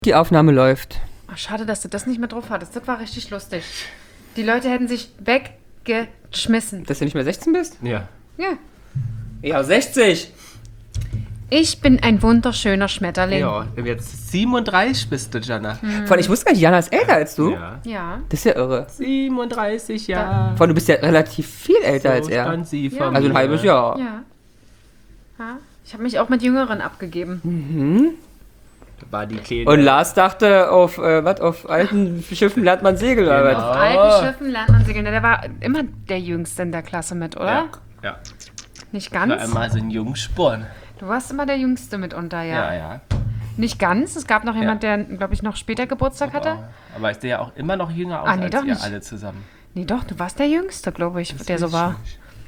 Die Aufnahme läuft. Ach, schade, dass du das nicht mehr drauf hattest. Das war richtig lustig. Die Leute hätten sich weggeschmissen. Dass du nicht mehr 16 bist? Ja. Ja. Ja, 60. Ich bin ein wunderschöner Schmetterling. Ja, jetzt 37 bist du, Jana. Vor allem, ich wusste gar nicht, Jana ist älter als du. Ja. Ja. Das ist ja irre. 37 Jahre. Vor allem, du bist ja relativ viel älter als er. stand sie Ja. vor Also ein mir. halbes Jahr. Ja. Ja. Ich habe mich auch mit Jüngeren abgegeben. War die Kleine. Und Lars dachte, auf alten Schiffen lernt man segeln. Oder was? Auf alten Schiffen lernt man segeln. Der war immer der Jüngste in der Klasse mit, oder? Ja. Nicht War ganz? einmal so ein Jungsporn. Du warst immer der Jüngste mitunter, ja. Ja. Nicht ganz. Es gab noch jemand, der, glaube ich, noch später Geburtstag hatte. Aber ich sehe ja auch immer noch jünger aus Ah, nee, als doch ihr nicht. alle zusammen. Nee, doch, du warst der Jüngste, glaube ich, der so war.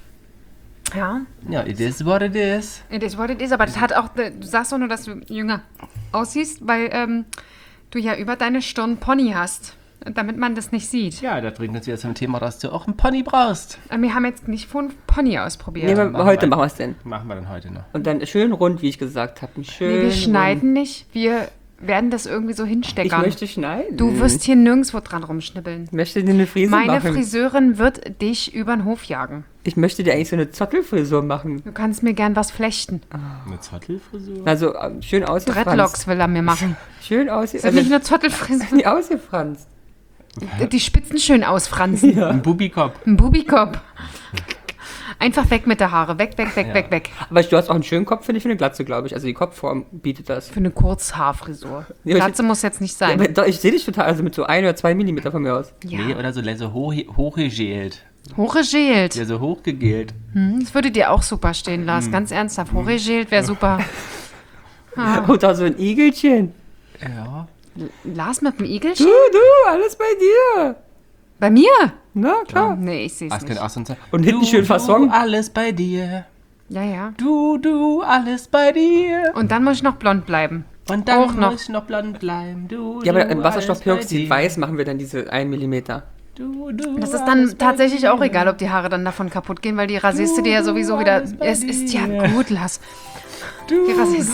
Ja. Ja, it is what it is. It is what it is, aber das hat auch, du sagst doch nur, dass du jünger aussiehst, weil du ja über deine Stirn Pony hast, damit man das nicht sieht. Ja, das bringt uns wieder zum Thema, dass du auch einen Pony brauchst. Wir haben jetzt nicht von Pony ausprobiert. Nee, heute wir. machen wir es denn. Machen wir dann heute noch. Und dann schön rund, wie ich gesagt habe. Wir schneiden nicht, wir werden das irgendwie so Ich hinsteckern. möchte schneiden. Du wirst hier nirgendwo dran rumschnibbeln. Ich möchte dir eine Frise Meine machen. Friseurin wird dich über den Hof jagen. Ich möchte dir eigentlich so eine Zottelfrisur machen. Du kannst mir gern was flechten. Eine Zottelfrisur? Also schön ausgefranst. Dreadlocks will er mir machen. Schön Das ist nicht eine Zottelfrisur. die ausgefranst. Die Spitzen schön ausfransen. Ein Bubikopf. Ein Bubikopf. Einfach weg mit der Haare. Weg, weg, weg, weg, weg. Aber du hast auch einen schönen Kopf, finde ich, für eine Glatze, glaube ich. Also die Kopfform bietet das. Für eine Kurzhaarfrisur. Ja, aber Glatze muss jetzt nicht Ja, sein. aber doch, ich sehe dich total, also mit so 1 oder 2 Millimeter von mir aus. Ja. Nee, oder so hochgegelt. Hochgegelt. Ja, so hochgegelt. Das würde dir auch super stehen, Lars. Ganz ernsthaft. Hochgegelt wäre super. Oder so ein Igelchen. Ja. Lars mit dem Igelchen? Du, alles bei dir. Bei mir? Na, klar. Nee, ich sehe es Ach, nicht. auch so ein Und hinten schön Fasson. alles bei dir. Ja, ja. Du, alles bei dir. Und dann muss ich noch blond bleiben. Und dann Auch noch. muss ich noch blond bleiben. Ja, aber im alles Wasserstoffperoxid bei dir. weiß machen wir dann diese 1 Millimeter. Du, Das ist alles dann bei tatsächlich dir. auch egal, ob die Haare dann davon kaputt gehen, weil die rasierst du dir ja sowieso wieder. alles bei Es ist ja dir. gut, Lars. Die rasierst.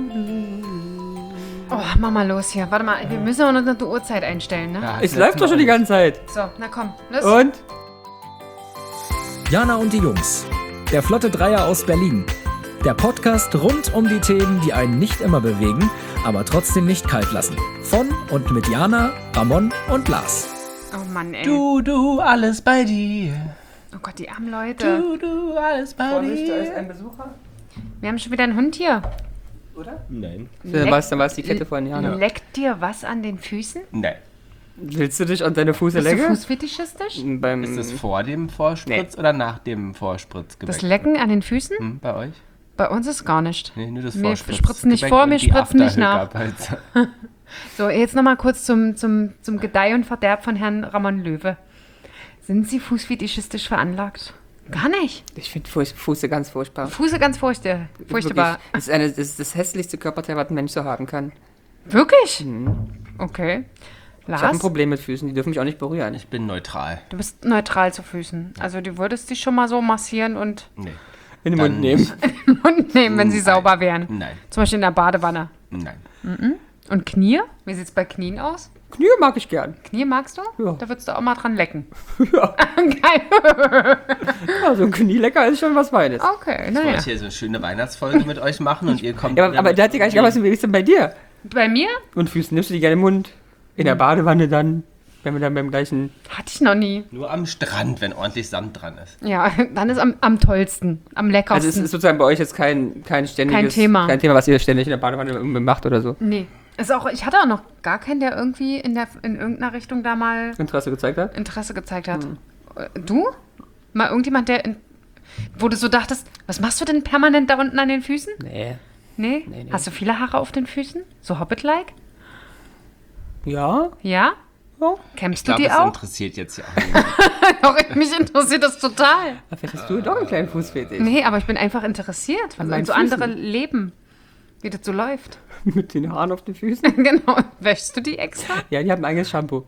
Oh, mach mal los hier. Warte mal, wir müssen auch noch eine Uhrzeit einstellen, ne? Ja, Es läuft doch schon die ganze Zeit. So, na komm, los. Und? Jana und die Jungs. Der Flotte Dreier aus Berlin. Der Podcast rund um die Themen, die einen nicht immer bewegen, aber trotzdem nicht kalt lassen. Von und mit Jana, Ramon und Lars. Oh Mann, ey. Du, alles bei dir. Oh Gott, die armen Leute. Du, alles bei dir. ein Besucher? Wir haben schon wieder einen Hund hier. Oder? Nein. Dann war es die Kette von Jana. Leckt dir was an den Füßen? Nein. Willst du dich an deine Fuße Bist du lecken? fußfetischistisch? Beim Ist das vor dem Vorspritz oder nach dem Vorspritzgebäck? Das Lecken an den Füßen? Bei euch? Bei uns ist gar nicht. Nee, nur das Wir Vorspritz. spritzen nicht vor, wir spritzen nicht nach. nach. So, jetzt nochmal kurz zum Gedeih und Verderb von Herrn Ramon Löwe. Sind Sie fußfetischistisch veranlagt? Gar nicht. Ich finde Fuße ganz furchtbar. Fuße ganz furchtbar. Wirklich, das ist das hässlichste Körperteil, was ein Mensch so haben kann. Wirklich? Okay. Ich habe ein Lars, Problem mit Füßen, die dürfen mich auch nicht berühren. Ich bin neutral. du bist neutral zu Füßen. Also du würdest dich schon mal so massieren und Nee. In den Dann- Mund nehmen. Mund nehmen, wenn sie sauber wären. Nein. Zum Beispiel in der Badewanne. Nein. Und Knie? Wie sieht's bei Knien aus? Knie mag ich gern. Knie magst du? Ja. Da würdest du auch mal dran lecken. Ja. Geil. Ja, so ein Knielecker ist schon was Feines. Okay, Ich naja. wollte hier so eine schöne Weihnachtsfolge mit euch machen und ihr kommt... Ja, aber der hat dir gar nicht gesagt, wie ist denn bei dir? Bei mir? Und Füßen nimmst du die gerne im Mund? In der Badewanne dann, wenn wir dann beim gleichen... Hatte ich noch nie. Nur am Strand, wenn ordentlich Sand dran ist. Ja, dann ist am tollsten, am leckersten. Also es ist sozusagen bei euch jetzt kein ständiges... Kein Thema. was ihr ständig in der Badewanne macht oder so. Nee. Ist auch, ich hatte auch noch gar keinen, der irgendwie in irgendeiner Richtung da mal Interesse gezeigt hat? Interesse gezeigt hat. Du? Mal irgendjemand, wo du so dachtest, was machst du denn permanent da unten an den Füßen? Nee. Nee? Nee. Hast du viele Haare auf den Füßen? So Hobbit-like? Ja? Ja? Ja. Kämmst Ich du glaube, die das auch? interessiert jetzt ja auch niemand. Doch, mich interessiert das total. Vielleicht hast du doch einen kleinen Fußfetisch. Nee, aber ich bin einfach interessiert, was meinen so Füßen? andere leben. Wie das so läuft. Mit den Haaren auf den Füßen? Genau. Wäschst du die extra? Ja, die haben ein eigenes Shampoo.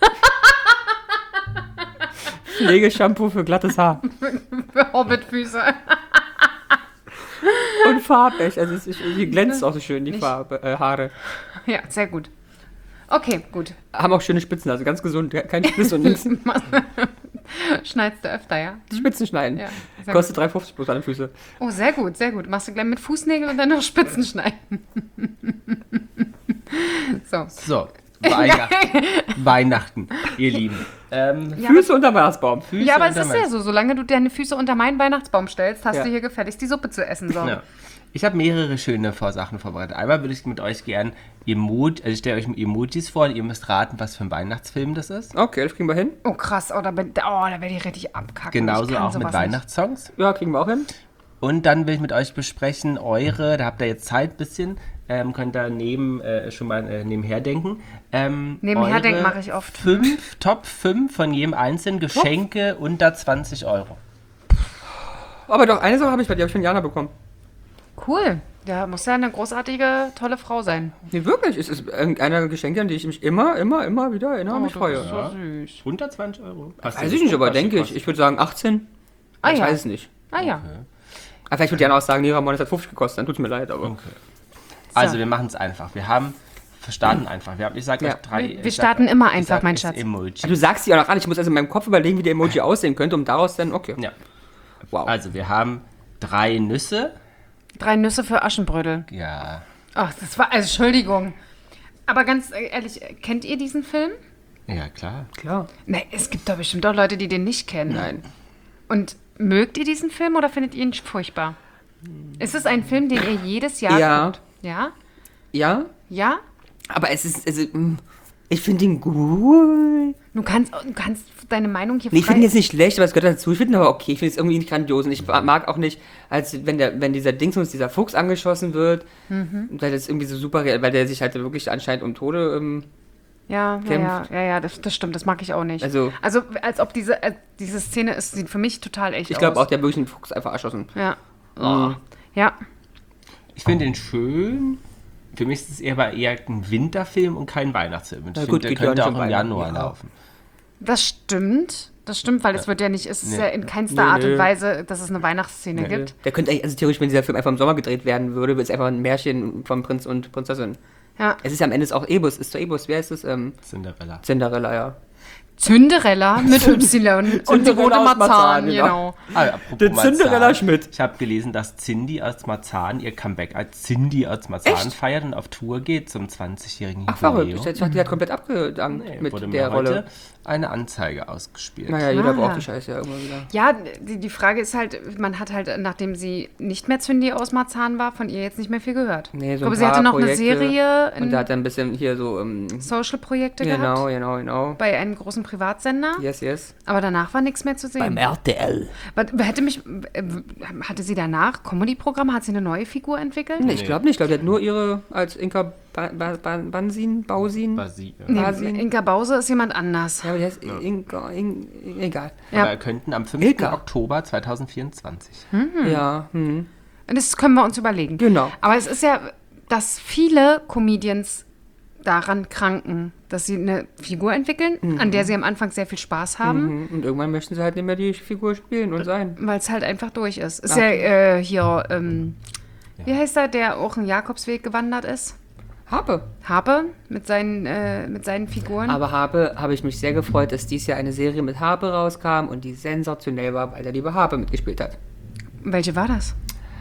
Pflegeshampoo für glattes Haar. Für Hobbitfüße. Und farbig. Also die glänzt auch so schön, die Farbe, Haare. Ja, sehr gut. Okay, gut. Haben auch schöne Spitzen, also ganz gesund. Kein Spiss und nichts. Schneidest du öfter, ja? Spitzen schneiden. Ja, sehr Kostet 3,50 bloß an den Füße. Oh, sehr gut, sehr gut. Machst du gleich mit Fußnägeln und dann noch Spitzen schneiden. So. So, Weihnachten, ihr Lieben. Füße unter Weihnachtsbaum. Füße Ja, aber es unter ist ja mein- so, solange du deine Füße unter meinen Weihnachtsbaum stellst, hast Ja. du hier gefälligst die Suppe zu essen. So. Ja. Ich habe mehrere schöne Sachen vorbereitet. Einmal würde ich mit euch gern ich stelle euch Emojis vor und ihr müsst raten, was für ein Weihnachtsfilm das ist. Okay, das kriegen wir hin. Oh, krass. da werde ich richtig abkacken. Genauso Ich kann auch mit sowas Weihnachtssongs. Ja, kriegen wir auch hin. Und dann will ich mit euch besprechen, da habt ihr jetzt Zeit ein bisschen, könnt ihr schon mal nebenher denken. Nebenher eure denken mache ich oft. Top 5 von jedem einzelnen Geschenke unter 20 Euro. Aber doch, eine Sache habe ich von Jana bekommen. Nicht. Cool. Da muss ja eine großartige, tolle Frau sein. Nee, wirklich. Es ist einer der Geschenke, an die ich mich immer wieder erinnere und mich freue. Das ist so süß. Unter 20 Euro? Weiß ich nicht, aber denke ich. Ich würde sagen 18. Ah, Ich ja. weiß es nicht. Ah ja. Aber vielleicht würde Jana auch sagen, nee, Ramon, das hat 50 gekostet. Dann tut's mir leid, aber... Also wir machen es einfach. Starten einfach. Ich sage Ja. euch 3. Wir starten immer einfach, mein Schatz. Emoji. Du sagst die auch noch an. Ich muss also in meinem Kopf überlegen, wie der Emoji aussehen könnte, um daraus dann... Okay. Ja. Wow. Also wir haben 3 Nüsse. 3 Nüsse für Aschenbrödel. Ja. Ach, das war... Also, Entschuldigung. Aber ganz ehrlich, kennt ihr diesen Film? Ja, klar. Klar. Nee, es gibt doch bestimmt auch Leute, die den nicht kennen. Nein. Und mögt ihr diesen Film oder findet ihr ihn furchtbar? Ist es ein Film, den ihr jedes Jahr Ja. guckt? Ja? Ja, Ja? aber es ist... ich finde ihn gut. Du kannst deine Meinung hier Nee, ich frei... finde ihn jetzt nicht schlecht, aber es gehört dazu. Ich finde ihn aber okay. Ich finde es irgendwie nicht grandios. Und ich mag auch nicht, als wenn dieser Fuchs angeschossen wird, weil das irgendwie so super, weil der sich halt wirklich anscheinend um Tode... kämpft. Ja, das stimmt, das mag ich auch nicht. Also- als ob diese Szene ist, sieht für mich total echt ich glaube aus. auch, der hat wirklich einen Fuchs einfach erschossen. Ja. Oh. Ja. Ich finde den schön. Für mich ist es eher ein Winterfilm und kein Weihnachtsfilm. Und Na ich gut, finde, der geht ja könnte nicht auch um im Januar Weihnachten, ja. laufen. Das stimmt, weil es wird ja nicht, es ist ja in keinster Nee, Art und nee. Weise, dass es eine Weihnachtsszene gibt. Der könnte eigentlich, also theoretisch, wenn dieser Film einfach im Sommer gedreht werden würde, wäre es einfach ein Märchen vom Prinz und Prinzessin. Ja. Es ist ja am Ende auch Ebus, wer ist es? Cinderella. Cinderella, ja. Zünderella mit Y und die Cinderella rote aus Marzahn, Marzahn, genau. Apropos Der Cinderella Marzahn. Schmidt. Ich habe gelesen, dass Cindy aus Marzahn ihr Comeback als Cindy aus Marzahn Echt? feiert und auf Tour geht zum 20-jährigen Ach, verrückt. Jubiläum. Ich dachte, die hat komplett abgedankt Nee, mit wurde der mir heute Rolle. eine Anzeige ausgespielt. Naja, jeder Ah. braucht die Scheiße ja immer wieder. Ja, die Frage ist halt, man hat halt, nachdem sie nicht mehr Zündi aus Marzahn war, von ihr jetzt nicht mehr viel gehört. Nee, ich so glaube, ein sie hatte paar noch eine Projekte. Serie Und in da hat er ein bisschen hier so, Social-Projekte gehabt. genau. Bei einem großen Privatsender. Yes. Aber danach war nichts mehr zu sehen. RTL. Hatte sie danach Comedy-Programme? Hat sie eine neue Figur entwickelt? Nee, ich glaube nicht. Ich glaube, der hat nur ihre als Inka Bausin. Basi- Nee, Basin. Inka Bause ist jemand anders. Ja, aber der ist egal. Ja. Aber könnten am 5. Ilka. Oktober 2024. Ja, Und das können wir uns überlegen. Genau. Aber es ist ja, dass viele Comedians daran kranken, dass sie eine Figur entwickeln, an der sie am Anfang sehr viel Spaß haben, Und irgendwann möchten sie halt nicht mehr die Figur spielen und sein. weil es halt einfach durch ist. Ist ja hier, wie heißt der auch einen Jakobsweg gewandert ist? Habe mit seinen Figuren. Aber habe ich mich sehr gefreut, dass dieses Jahr eine Serie mit Habe rauskam und die sensationell war, weil der liebe Habe mitgespielt hat. Welche war das?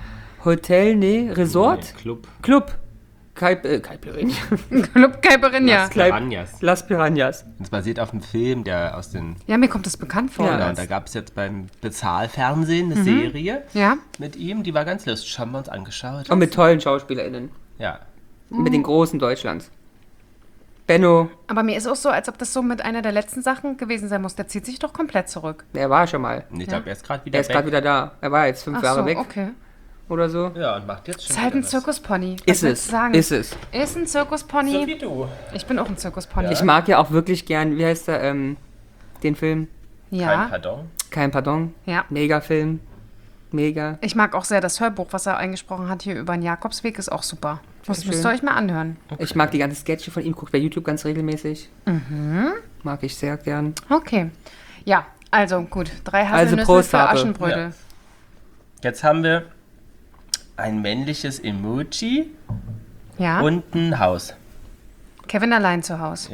Resort? Club. Caipirinha. Club Caipirinha. Piranhas. Las Piranhas. Es basiert auf einem Film, der aus den... Ja, mir kommt das bekannt vor. Ja. Genau, und da gab es jetzt beim Bezahlfernsehen eine Serie Ja? mit ihm, die war ganz lustig, haben wir uns angeschaut. Und mit tollen SchauspielerInnen. Ja. Mit den Großen Deutschlands. Benno, Aber mir ist auch so, als ob das so mit einer der letzten Sachen gewesen sein muss. Der zieht sich doch komplett zurück. der war schon mal. Und ich glaube, er ist gerade wieder Er ist gerade wieder da. Er war jetzt 5 Ach Jahre so, weg okay. oder so. Ja, und macht jetzt schon Ist halt ein wieder was. Zirkuspony. Was Ist willst es. du sagen? Ist es. Ist ein Zirkuspony. So wie du. Ich bin auch ein Zirkuspony. Ich mag ja auch wirklich gern, wie heißt der, den Film? Kein Ja, Pardon. Kein Pardon. ja. Mega-Film. Mega. Ich mag auch sehr das Hörbuch, was er eingesprochen hat hier über den Jakobsweg, ist auch super. Das Schön. müsst ihr euch mal anhören. Ich mag die ganzen Sketche von ihm, guckt bei YouTube ganz regelmäßig. Mag ich sehr gern. Okay. Ja, also gut. 3 Also Haselnüsse Prost, für Habe. Aschenbrödel. Jetzt haben wir ein männliches Emoji Ja. und ein Haus. Kevin allein zu Hause. Ja.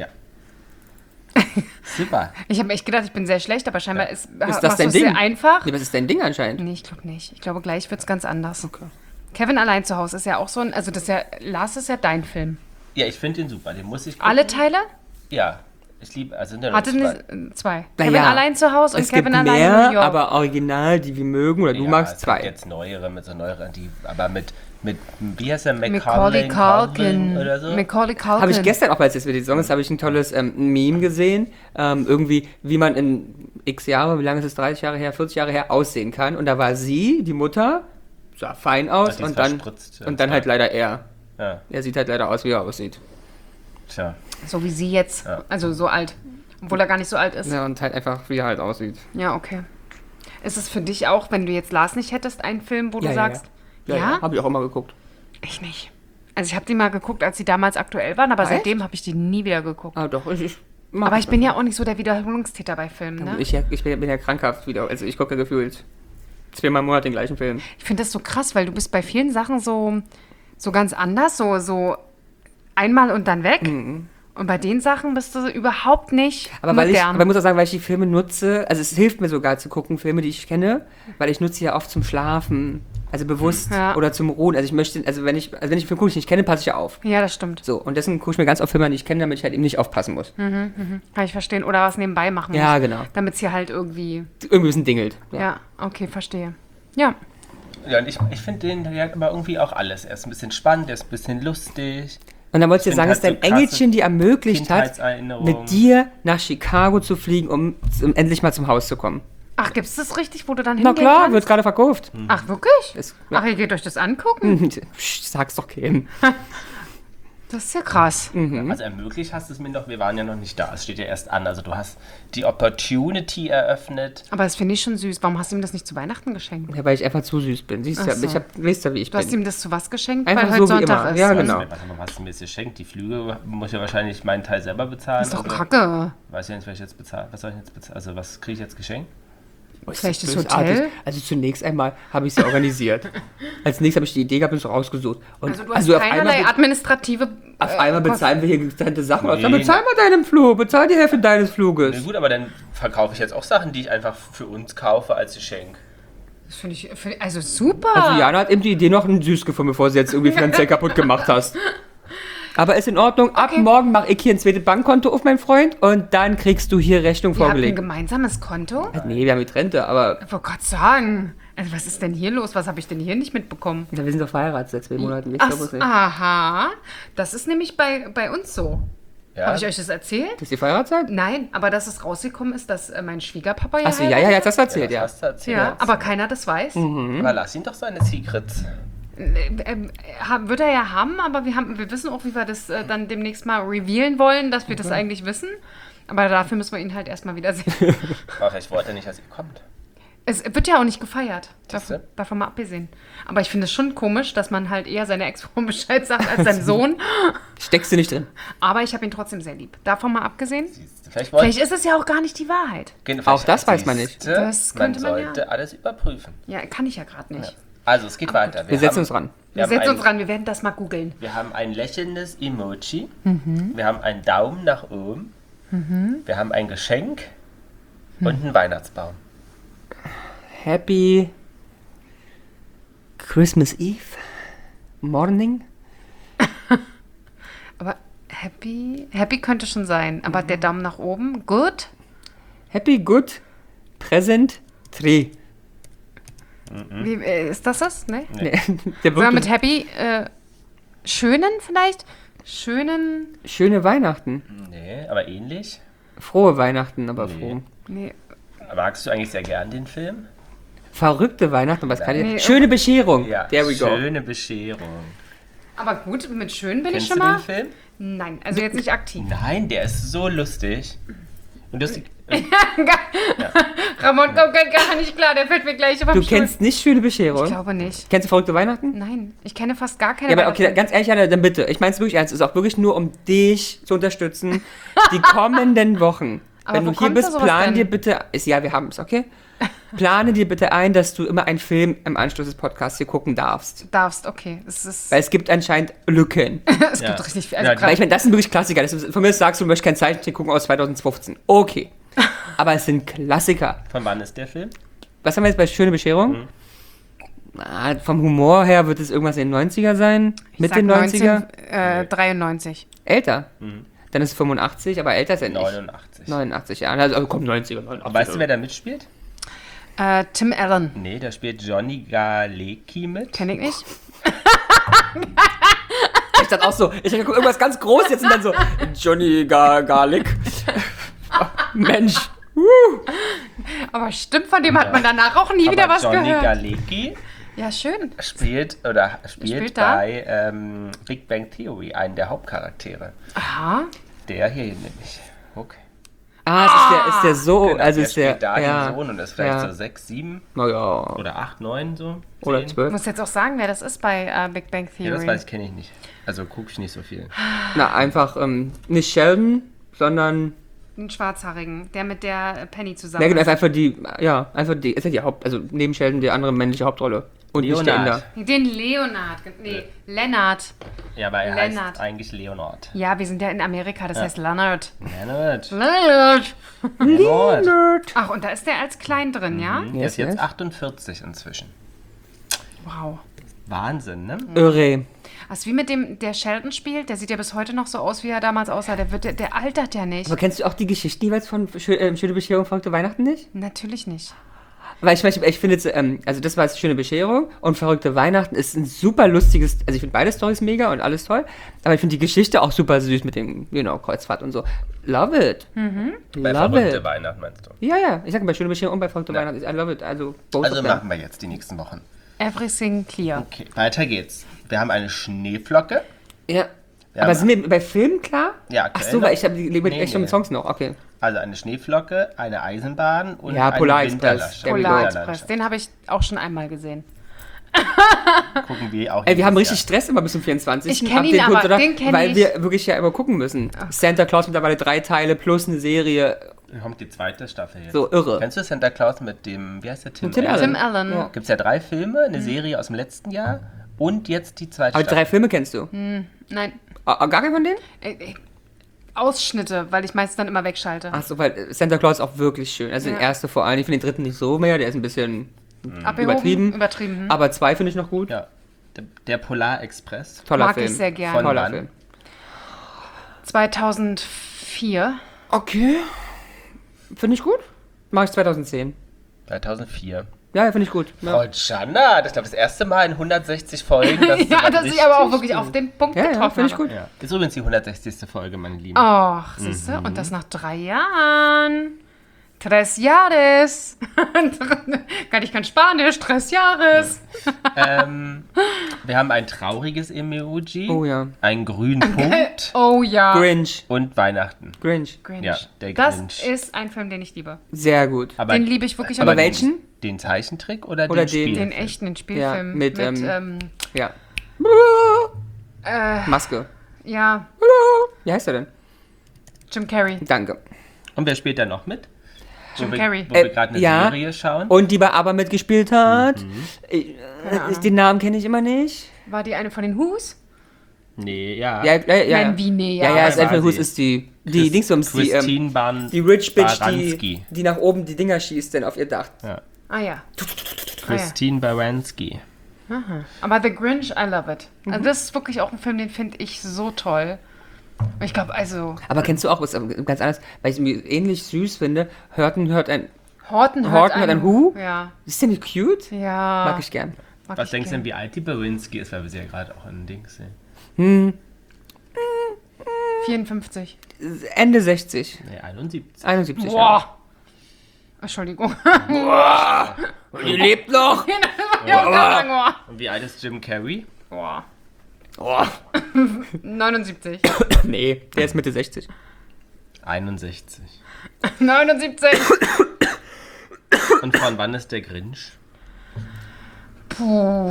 Super. Ich habe echt gedacht, ich bin sehr schlecht, aber scheinbar ist das dein Ding? sehr einfach. Nee, was ist dein Ding anscheinend? Nee, ich glaube nicht. Ich glaube, gleich wird es ganz anders. Okay. Kevin allein zu Hause ist ja auch so ein, also das ist ja, Lars ist ja dein Film. Ja, ich finde den super. Den muss ich gucken. Alle Teile? Ja. Ich liebe, also sind ja noch Hatte zwei. Na Kevin ja, allein zu Hause und Es Kevin gibt allein mehr, in New York. aber original, die wir mögen oder du Ja, magst, es 2. gibt jetzt neuere, aber mit wie heißt der, Macaulay Culkin oder so? Macaulay Culkin. Habe ich gestern auch, als jetzt wieder die Song ist, habe ich ein tolles Meme gesehen, irgendwie, wie man in x Jahre, wie lange ist es, 30 Jahre her, 40 Jahre her, aussehen kann. Und da war sie, die Mutter, sah fein aus die ist und dann verspritzt, halt leider er. Ja, Er sieht halt leider aus, wie er aussieht. tja. So wie sie jetzt, Ja. also so alt. Obwohl er gar nicht so alt ist. Ja, und halt einfach, wie er halt aussieht. Ja, okay. Ist es für dich auch, wenn du jetzt Lars nicht hättest, ein Film, wo du sagst, ja? Habe ich auch immer geguckt. Ich nicht. Also ich habe die mal geguckt, als sie damals aktuell waren, aber Echt? seitdem habe ich die nie wieder geguckt. Ah, doch, ich mag Aber das. ich bin ja auch nicht so der Wiederholungstäter bei Filmen, ne? Ich bin ja krankhaft wieder. Also ich gucke ja gefühlt 2-mal im Monat den gleichen Film. Ich finde das so krass, weil du bist bei vielen Sachen so ganz anders, so einmal und dann weg. Und bei den Sachen bist du überhaupt nicht Aber ich modern. muss auch sagen, weil ich die Filme nutze, also es hilft mir sogar zu gucken, Filme, die ich kenne, weil ich nutze sie ja oft zum Schlafen, also bewusst oder zum Ruhen. Also wenn ich einen Film gucke, den ich nicht kenne, passe ich ja auf. Ja, das stimmt. So, und deswegen gucke ich mir ganz oft Filme, die ich kenne, damit ich halt eben nicht aufpassen muss. Kann ich verstehen. Oder was nebenbei machen muss. Ja, genau. Damit es hier halt irgendwie... Irgendwie ein bisschen dingelt. Ja, okay, verstehe. Ja. Ja, und ich finde den, der hat aber irgendwie auch alles. Er ist ein bisschen spannend, er ist ein bisschen lustig. Und dann wollte ich dir sagen, Ich es find ist halt dein so Engelchen, die ermöglicht hat, Kindheitserinnerungen. mit dir nach Chicago zu fliegen, um endlich mal zum Haus zu kommen. Ach, gibt's das richtig, wo du dann Na hingehen klar, kannst? wird gerade verkauft. Ach, wirklich? Ist- ja. Ach, ihr geht euch das angucken? Psst, sag's doch keinem. Das ist ja krass. Also ermöglicht hast du es mir doch, wir waren ja noch nicht da. Es steht ja erst an. Also du hast die Opportunity eröffnet. Aber das finde ich schon süß. Warum hast du ihm das nicht zu Weihnachten geschenkt? Ja, weil ich einfach zu süß bin. Siehst Ach ja, so. weißt ja, wie ich Du hast bin. ihm das zu was geschenkt? Einfach weil so heute wie Sonntag immer. ist. Ja, Also, genau. Warte mal, was hast du mir jetzt geschenkt? Die Flüge muss ja wahrscheinlich meinen Teil selber bezahlen. Ist doch oder? kacke. Weiß ja nicht, was ich jetzt bezahle. Was soll ich jetzt bezahlen? Also was kriege ich jetzt geschenkt? Vielleicht das Bösartig. Hotel? Also zunächst einmal habe ich es ja organisiert. Als nächstes habe ich die Idee gehabt und es rausgesucht. Und Also du hast auf keinerlei einmal, administrative... auf einmal bezahlen wir hier getrennte Sachen. Nee. Dann bezahl mal deinen Flug, bezahl die Hälfte deines Na Fluges. gut, aber dann verkaufe ich jetzt auch Sachen, die ich einfach für uns kaufe als Geschenk. Das finde ich... Also super. Also Jana hat eben die Idee noch ein süß gefunden, bevor sie jetzt irgendwie finanziell kaputt gemacht hast. Aber ist in Ordnung. Ab morgen mache ich hier ein zweites Bankkonto auf, mein Freund. Und dann kriegst du hier Rechnung Wir haben ein vorgelegt. gemeinsames Konto? Nee, wir haben getrennte, aber Ich wollte Gott sagen. Also was ist denn hier los? Was habe ich denn hier nicht mitbekommen? ja, wir sind doch verheiratet seit 2 Monaten. Ich Ach, glaube es nicht. aha. Das ist nämlich bei uns so. Ja? Habe ich euch das erzählt? Dass ihr verheiratet seid? Nein, aber dass es rausgekommen ist, dass mein Schwiegerpapa Achso, ja, heiratet. jetzt hast du erzählt, ja. Das hast du erzählt. Ja, aber keiner das weiß. Aber lass ihn doch seine Secrets. Wird er ja haben, aber wir wissen auch, wie wir das dann demnächst mal revealen wollen, dass wir das eigentlich wissen. Aber dafür müssen wir ihn halt erstmal wiedersehen. Aber vielleicht wollte er nicht, dass ihr kommt. Es wird ja auch nicht gefeiert. Siehste? Davon mal abgesehen. Aber ich finde es schon komisch, dass man halt eher seiner Ex-Frau Bescheid sagt als seinem Sohn. Steckst du nicht drin? Aber ich habe ihn trotzdem sehr lieb. Davon mal abgesehen. Vielleicht wollte Vielleicht ist es ja auch gar nicht die Wahrheit. Auch das weiß man nicht. Das könnte man man ja. sollte alles überprüfen. Ja, kann ich ja gerade nicht. Also, es geht weiter. Wir setzen uns ran. Wir setzen uns ran, wir werden das mal googeln. Wir haben ein lächelndes Emoji. Wir haben einen Daumen nach oben. Wir haben ein Geschenk und einen Weihnachtsbaum. Happy Christmas Eve Morning. Aber happy könnte schon sein. Aber der Daumen nach oben, good. Happy Good Present Tree. Wie, ist das? Ne? Nee, der Sollen wir mit wird happy schönen vielleicht? Schönen. schöne Weihnachten. Nee, aber ähnlich. Frohe Weihnachten, aber Nee. froh. Nee. Magst du eigentlich sehr gern den Film? Verrückte Weihnachten, was kann ich? Nee, Schöne Bescherung. Ja, There we go. schöne Bescherung. Aber gut, mit schön bin Kennst ich schon du mal. den Film? Nein, also jetzt nicht aktiv. Nein, der ist so lustig. Und das, Ramon kommt gar nicht klar, der fällt mir gleich auf Du den Stuhl. kennst nicht schöne Bescherung? Ich glaube nicht. Kennst du Verrückte Weihnachten? Nein, ich kenne fast gar keine. Ja, aber okay, Weihnachten. ganz ehrlich, Anna, dann bitte. Ich meine es wirklich ernst. Es ist auch wirklich nur, um dich zu unterstützen. Die kommenden Wochen. Aber wenn wo du hier kommt bist, da sowas plan denn? dir bitte, ja, wir haben es, okay? Plane dir bitte ein, dass du immer einen Film im Anschluss des Podcasts hier gucken darfst. Okay. Weil es gibt anscheinend Lücken. Es gibt richtig viel. Ja, Also Weil ich meine, das sind wirklich Klassiker. Von mir sagst du möchtest keinen Zeichentrick gucken aus 2015. Okay. Aber es sind Klassiker. Von wann ist der Film? Was haben wir jetzt bei Schöne Bescherung? Vom Humor her wird es irgendwas in den 90er sein. Mit den 90er. 93. Älter. Dann ist es 85, aber älter ist er nicht. 89. 89 Jahre. Also kommt 90er, 89. Weißt du, wer da mitspielt? Tim Allen. Nee, da spielt Johnny Galecki mit. Kenn ich nicht. Ich dachte auch so, ich gucke irgendwas ganz Großes jetzt und dann so, Johnny Garlic. Mensch. Aber stimmt, von dem hat man danach auch nie wieder was Johnny gehört. Galecki Ja, schön. spielt Spielt da? bei Big Bang Theory einen der Hauptcharaktere. Aha. Der hier nämlich. Okay. Ist der so, Genau, also der ist der, spielt da ja, den Sohn und ist vielleicht ja. so 6, 7 Naja, oder 8, 9 so. oder 10. 12. Ich muss jetzt auch sagen, wer das ist bei Big Bang Ja, das Theory. kenne ich nicht. Also gucke ich nicht so viel. Na, einfach, nicht Sheldon, sondern, Einen Schwarzhaarigen, der mit der Penny zusammen ja, genau, ist. ist einfach die, ist ja die also neben Sheldon die andere männliche Hauptrolle. Und nicht der Leonard. Inder. Den Leonard. Nee, Lennart. Ja, aber er Leonard. heißt eigentlich Leonard. Ja, wir sind ja in Amerika, das heißt Leonard. Leonard. Leonard. Leonard. Ach, und da ist der als klein drin, ja? Er ist jetzt yes. 48 inzwischen. Wow. Wahnsinn, ne? Irre. Was wie mit dem, der Sheldon spielt, der sieht ja bis heute noch so aus, wie er damals aussah. Der altert ja nicht. Aber kennst du auch die Geschichten jeweils von Schöne Bescherung, verrückte Weihnachten nicht? Natürlich nicht. Weil ich finde jetzt, also das war jetzt Schöne Bescherung und Verrückte Weihnachten ist ein super lustiges, also ich finde beide Storys mega und alles toll, aber ich finde die Geschichte auch super süß mit dem, Kreuzfahrt und so. Love it. Bei Love Verrückte it. Weihnachten meinst du? Ja, ich sage bei Schöne Bescherung und bei Verrückte Weihnachten, I love it, also both Also of them. machen wir jetzt die nächsten Wochen. Everything clear. Okay, weiter geht's. Wir haben eine Schneeflocke. Ja. Ja, Aber aber- sind wir bei Filmen klar? Ja, Ach aktuell so, weil noch. ich habe die echt schon mit Songs noch, okay. Also eine Schneeflocke, eine Eisenbahn und Ja, eine Polarexpress. Winterlandschaft. Der Polarexpress, den habe ich auch schon einmal gesehen. Gucken wir auch Ey, wir haben jedes richtig Stress immer bis zum 24. Ich kenn Ab ihn den aber, Punkt, oder? den kenn Weil ich. wir wirklich ja immer gucken müssen. Santa Claus mittlerweile 3 Teile plus eine Serie, Jahr. Kommt die zweite Staffel jetzt. so irre. Kennst du Santa Claus mit dem, wie heißt der, Tim Tim Allen? Tim Allen. Ja. Gibt es ja 3 Filme, eine Serie aus dem letzten Jahr und jetzt die zweite Aber die 3 Filme kennst du? Nein, Gar keinen von denen? Ausschnitte, weil ich meistens dann immer wegschalte. Achso, weil Santa Claus ist auch wirklich schön. Also den ersten vor allem. Ich finde den dritten nicht so mehr, der ist ein bisschen Abgehoben, übertrieben. Übertrieben. Aber 2 finde ich noch gut. Ja. Der Polarexpress. Toller Mag Film. ich sehr gerne. Von Toller wann? Film. 2004. Okay. Finde ich gut. Mach ich 2010. 2004. Ja, finde ich gut. Ja. Frau Gianna, das ist, glaube ich, das erste Mal in 160 Folgen, dass Ja, jemand dass ich aber auch wirklich auf den Punkt Ja, getroffen finde ich habe. gut. Ja. Ist übrigens die 160. Folge, meine Lieben. Ach, siehst du? Und das nach 3 Jahren. 3 Jahres. Ich kann Spanisch. 3 Jahres. Wir haben ein trauriges Emoji. Oh ja. Einen grünen Punkt. Oh ja. Grinch. Und Weihnachten. Grinch. Grinch. Ja, der Das Grinch. ist ein Film, den ich liebe. Sehr gut. Aber, Den liebe ich wirklich. aber und welchen? Den Zeichentrick oder, Oder den den- Spielfilm? Den echten, den Spielfilm. Ja, mit, Ja. Maske. ja, Wie heißt er denn? Jim Carrey. Danke. Und wer spielt da noch mit? Jim wo Carrey. Wir, wo wir gerade eine ja. Serie schauen. Und die bei ABBA mitgespielt hat. Den Namen kenne ich immer nicht. War die eine von den Who's? Nee, ja. Ja. Nein, wie nee, Ja, ja. ja, ist war einfach Hus sie. ist die Dingsbums, Christine Ban die Rich Bitch, Baranski. die nach oben die Dinger schießt denn auf ihr Dach. Ja. Ah ja. Christine Baranski. Aber The Grinch, I love it. Also das ist wirklich auch ein Film, den finde ich so toll. Ich glaube, also Aber kennst du auch was ganz anderes, weil ich es irgendwie ähnlich süß finde? Horton hört ein Horton hört ein Who? Ja. Ist der nicht cute? Ja. Mag ich gern. mag Was ich denkst du gern. denn, wie alt die Baranski ist? Weil wir sie ja gerade auch in Dings sehen. 54. Ende 60. Nee, 71. 71 Jahre. Boah. Entschuldigung. Die lebt noch! Ja, Und wie alt ist Jim Carrey? Boah. Oh. 79. Nee, der ist Mitte 60. 61. 79. Und von wann ist der Grinch? Puh.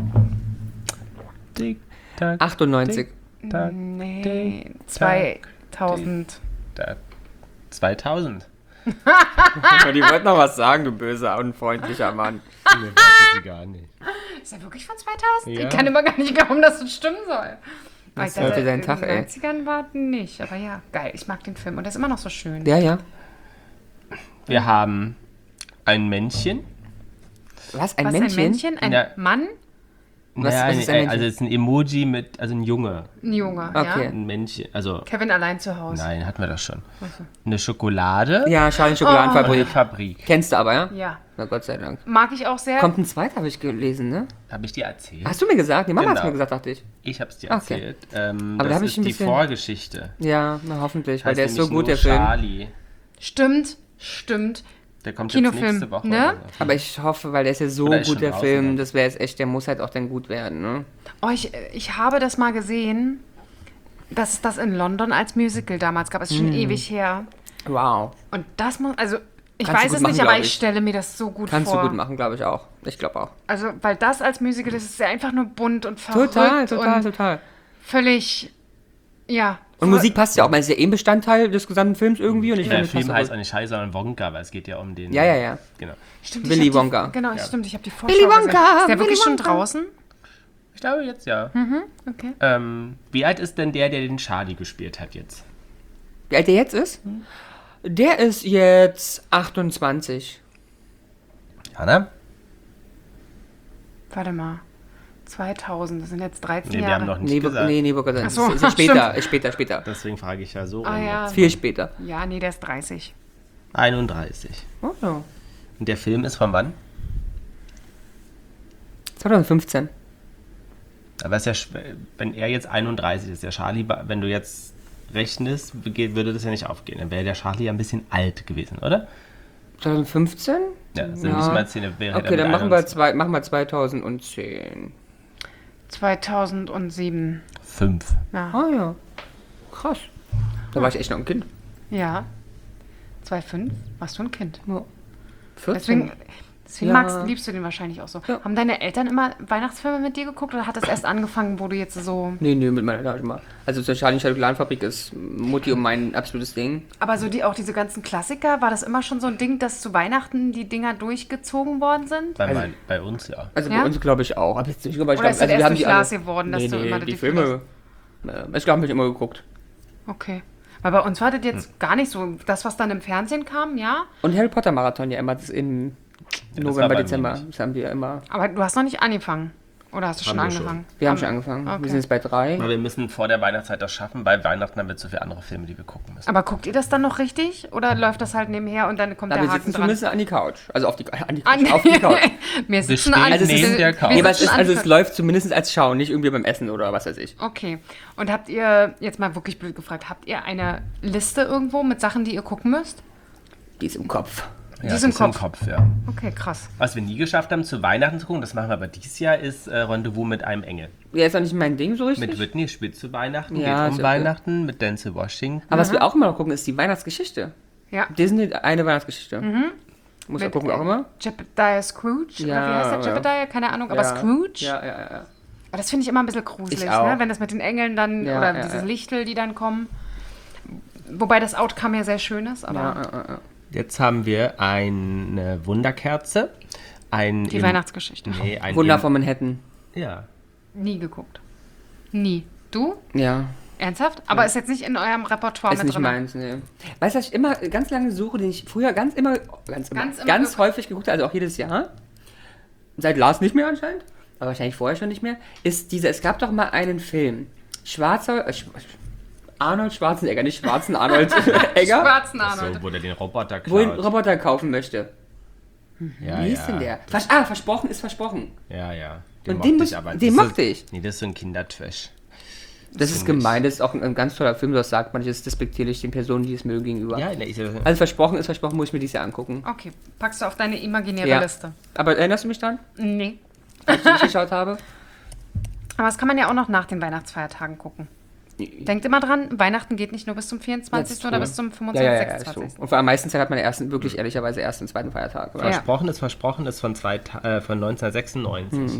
Tick, tack, 98. tack. Nee. 2000. 2000. Die wollten noch was sagen, du böser, unfreundlicher Mann. Nee, weiß sie gar nicht. Ist er wirklich von 2000? Ja. Ich kann immer gar nicht glauben, dass das stimmen soll. Das ist heute dein Tag, ey. In den 90ern war nicht, aber ja, geil. Ich mag den Film und der ist immer noch so schön. Ja. Wir haben ein Männchen. Was, ein Was, Männchen? ein Männchen? Ein Ja. Mann? Was ist ein Männchen? Also es ist ein Emoji mit, also ein Junge. Ein Junge, Okay. ja. Ein Männchen, also Kevin allein zu Hause. nein, hatten wir das schon. Eine Schokolade Ja, Charlie und Schokoladenfabrik. eine Fabrik. Kennst du aber, ja? Ja. Na Gott sei Dank. Mag ich auch sehr. Kommt ein zweiter, habe ich gelesen, ne? Habe ich dir erzählt? Hast du mir gesagt? Die Mama hat Genau. mir gesagt, dachte ich. Ich habe es dir Okay. erzählt. Aber da das hab ich ist ein die bisschen- Vorgeschichte. Ja, na hoffentlich, weil Heißt der ist so nämlich gut, der nur Film. Charlie. Stimmt. Der kommt Kinofilm, jetzt nächste Woche. ne? oder so. Aber ich hoffe, weil der ist ja so Oder ist gut, schon der draußen, Film, ne? das wäre jetzt echt, der muss halt auch dann gut werden, ne? Oh, ich habe das mal gesehen, dass es das in London als Musical damals gab. Es ist schon ewig her. Wow. Und das muss, also ich Kannst du weiß gut es machen, nicht, aber glaub ich ich. stelle mir das so gut Kannst vor. du gut machen, glaube ich auch. Ich glaube auch. Also, weil das als Musical ist, ist ja einfach nur bunt und verrückt und Total. völlig, ja. Und Musik passt ja auch, man ist ja eh ein Bestandteil des gesamten Films irgendwie und ich Der finde, Film das heißt passt auch nicht Scheiße, sondern Wonka, weil es geht ja um den... Ja. Genau. Stimmt, Willy ich hab Wonka. Genau, Ja. stimmt, ich habe die Vorschau Willy Wonka, gesehen. Ist der wirklich Willy schon Wonka. draußen? Ich glaube jetzt ja. Okay. Wie alt ist denn der den Charlie gespielt hat jetzt? Wie alt der jetzt ist? Der ist jetzt 28. Hanna? Warte mal. 2000, das sind jetzt 13 Nee, wir Jahre. haben noch nicht gesagt. Nee, wollte gerade Ach sagen. so, Ist später. Deswegen frage ich ja so Ah rum ja. jetzt. Viel später. Ja, nee, der ist 30. 31. Oh, ja. Und der Film ist von wann? 2015. Aber ist ja, wenn er jetzt 31 ist, der Charlie, wenn du jetzt rechnest, würde das ja nicht aufgehen. Dann wäre der Charlie ja ein bisschen alt gewesen, oder? 2015? Ja, also müssen wir jetzt wäre Okay, dann machen wir 2010. 2007. 5. Ja. Ah ja. Krass. Da war ich echt noch ein Kind. Ja. 2,5 warst du ein Kind. Ja. 14. Deswegen Ja. liebst du den wahrscheinlich auch so. Ja. Haben deine Eltern immer Weihnachtsfilme mit dir geguckt oder hat das erst angefangen, wo du jetzt so... Nee, mit meiner Eltern mal. Also zur Charlie Schokoladenfabrik ist Mutti und mein absolutes Ding. Aber so auch diese ganzen Klassiker, war das immer schon so ein Ding, dass zu Weihnachten die Dinger durchgezogen worden sind? Bei uns ja. Also Ja? bei uns glaube ich auch. Aber jetzt nicht, aber ich Oder glaub, ist das also wir erst haben durch die alle- Lars geworden, dass du immer die die Filme. Ich glaube, habe ich immer geguckt. Okay. Weil bei uns war das jetzt gar nicht so. Das, was dann im Fernsehen kam, ja. Und Harry Potter Marathon ja immer das im das war November, bei mir Dezember. nicht. Das haben wir immer. Aber du hast noch nicht angefangen. Oder hast du schon Haben wir schon. angefangen? Wir haben schon angefangen. Okay. Wir sind jetzt bei 3. Aber wir müssen vor der Weihnachtszeit das schaffen, weil Weihnachten haben wir zu viele andere Filme, die wir gucken müssen. Aber guckt ihr das dann noch richtig? Oder läuft das halt nebenher und dann kommt Da der wir Haken sitzen dran? zumindest an die Couch. Also auf die Couch. Auf die Couch. Wir sitzen steht an Also es neben ist- der Couch. wir Nee, aber es, sitzen ist, also an- es läuft zumindest als Schauen, nicht irgendwie beim Essen oder was weiß ich. Okay. Und habt ihr, jetzt mal wirklich blöd gefragt, habt ihr eine Liste irgendwo mit Sachen, die ihr gucken müsst? Die ist im Kopf. Ja, die ist im das Kopf. ja. Okay, krass. Was wir nie geschafft haben, zu Weihnachten zu gucken, das machen wir aber dieses Jahr, ist Rendezvous mit einem Engel. Ja, ist auch nicht mein Ding so richtig. Mit Whitney spielt zu Weihnachten, Ja, geht ist um okay. Weihnachten, mit Denzel Washington. Aber was wir auch immer noch gucken, ist die Weihnachtsgeschichte. Ja. Disney, eine Weihnachtsgeschichte. Muss man Mit, gucken auch immer. Jebediah Scrooge? Ja, Oder wie heißt der? ja. Jebediah? Keine Ahnung, aber Ja. Scrooge? Ja. Aber das finde ich immer ein bisschen gruselig, Ich auch. ne? Wenn das mit den Engeln dann, Ja, oder ja, diese ja. Lichtel, die dann kommen. Wobei das Outcome ja sehr schön ist, aber Ja. Jetzt haben wir eine Wunderkerze. die Weihnachtsgeschichte. Nee, ein Wunder von Manhattan. Ja. Nie geguckt. Nie. Du? Ja. Ernsthaft? Aber ist jetzt nicht in eurem Repertoire Ist mit nicht drin? meins, ne. Weißt du, was ich immer ganz lange suche, den ich früher ganz Ganz häufig geguckt habe, also auch jedes Jahr. Seit Lars nicht mehr anscheinend, aber wahrscheinlich vorher schon nicht mehr, ist es gab doch mal einen Film. Arnold Schwarzenegger, nicht Schwarzen Arnold Egger, Schwarzen Arnold. So, wo der den Roboter wo er einen klaut. Roboter kaufen möchte. Ja, Wie hieß denn der? Versprochen ist versprochen. Ja. Und mochte den ich aber. den Das mochte ist- ich. Nee, das ist so ein Kindertrash. Das ist finde ich. gemein, das ist auch ein ganz toller Film, das sagt man, das ist despektierlich den Personen, die es mögen, gegenüber. Ja, nee, Also versprochen ist versprochen, muss ich mir dieses Jahr angucken. Okay, packst du auf deine imaginäre Ja. Liste. Aber erinnerst du mich dran, Nee. als ich nicht geschaut habe? Aber das kann man ja auch noch nach den Weihnachtsfeiertagen gucken. Denkt immer dran, Weihnachten geht nicht nur bis zum 24. Das ist oder so. bis zum 25. Ja, ist 26. so. Und vor am meisten Zeit hat man wirklich ehrlicherweise erst den zweiten Feiertag. Oder? Ja. Versprochen ist von 1996.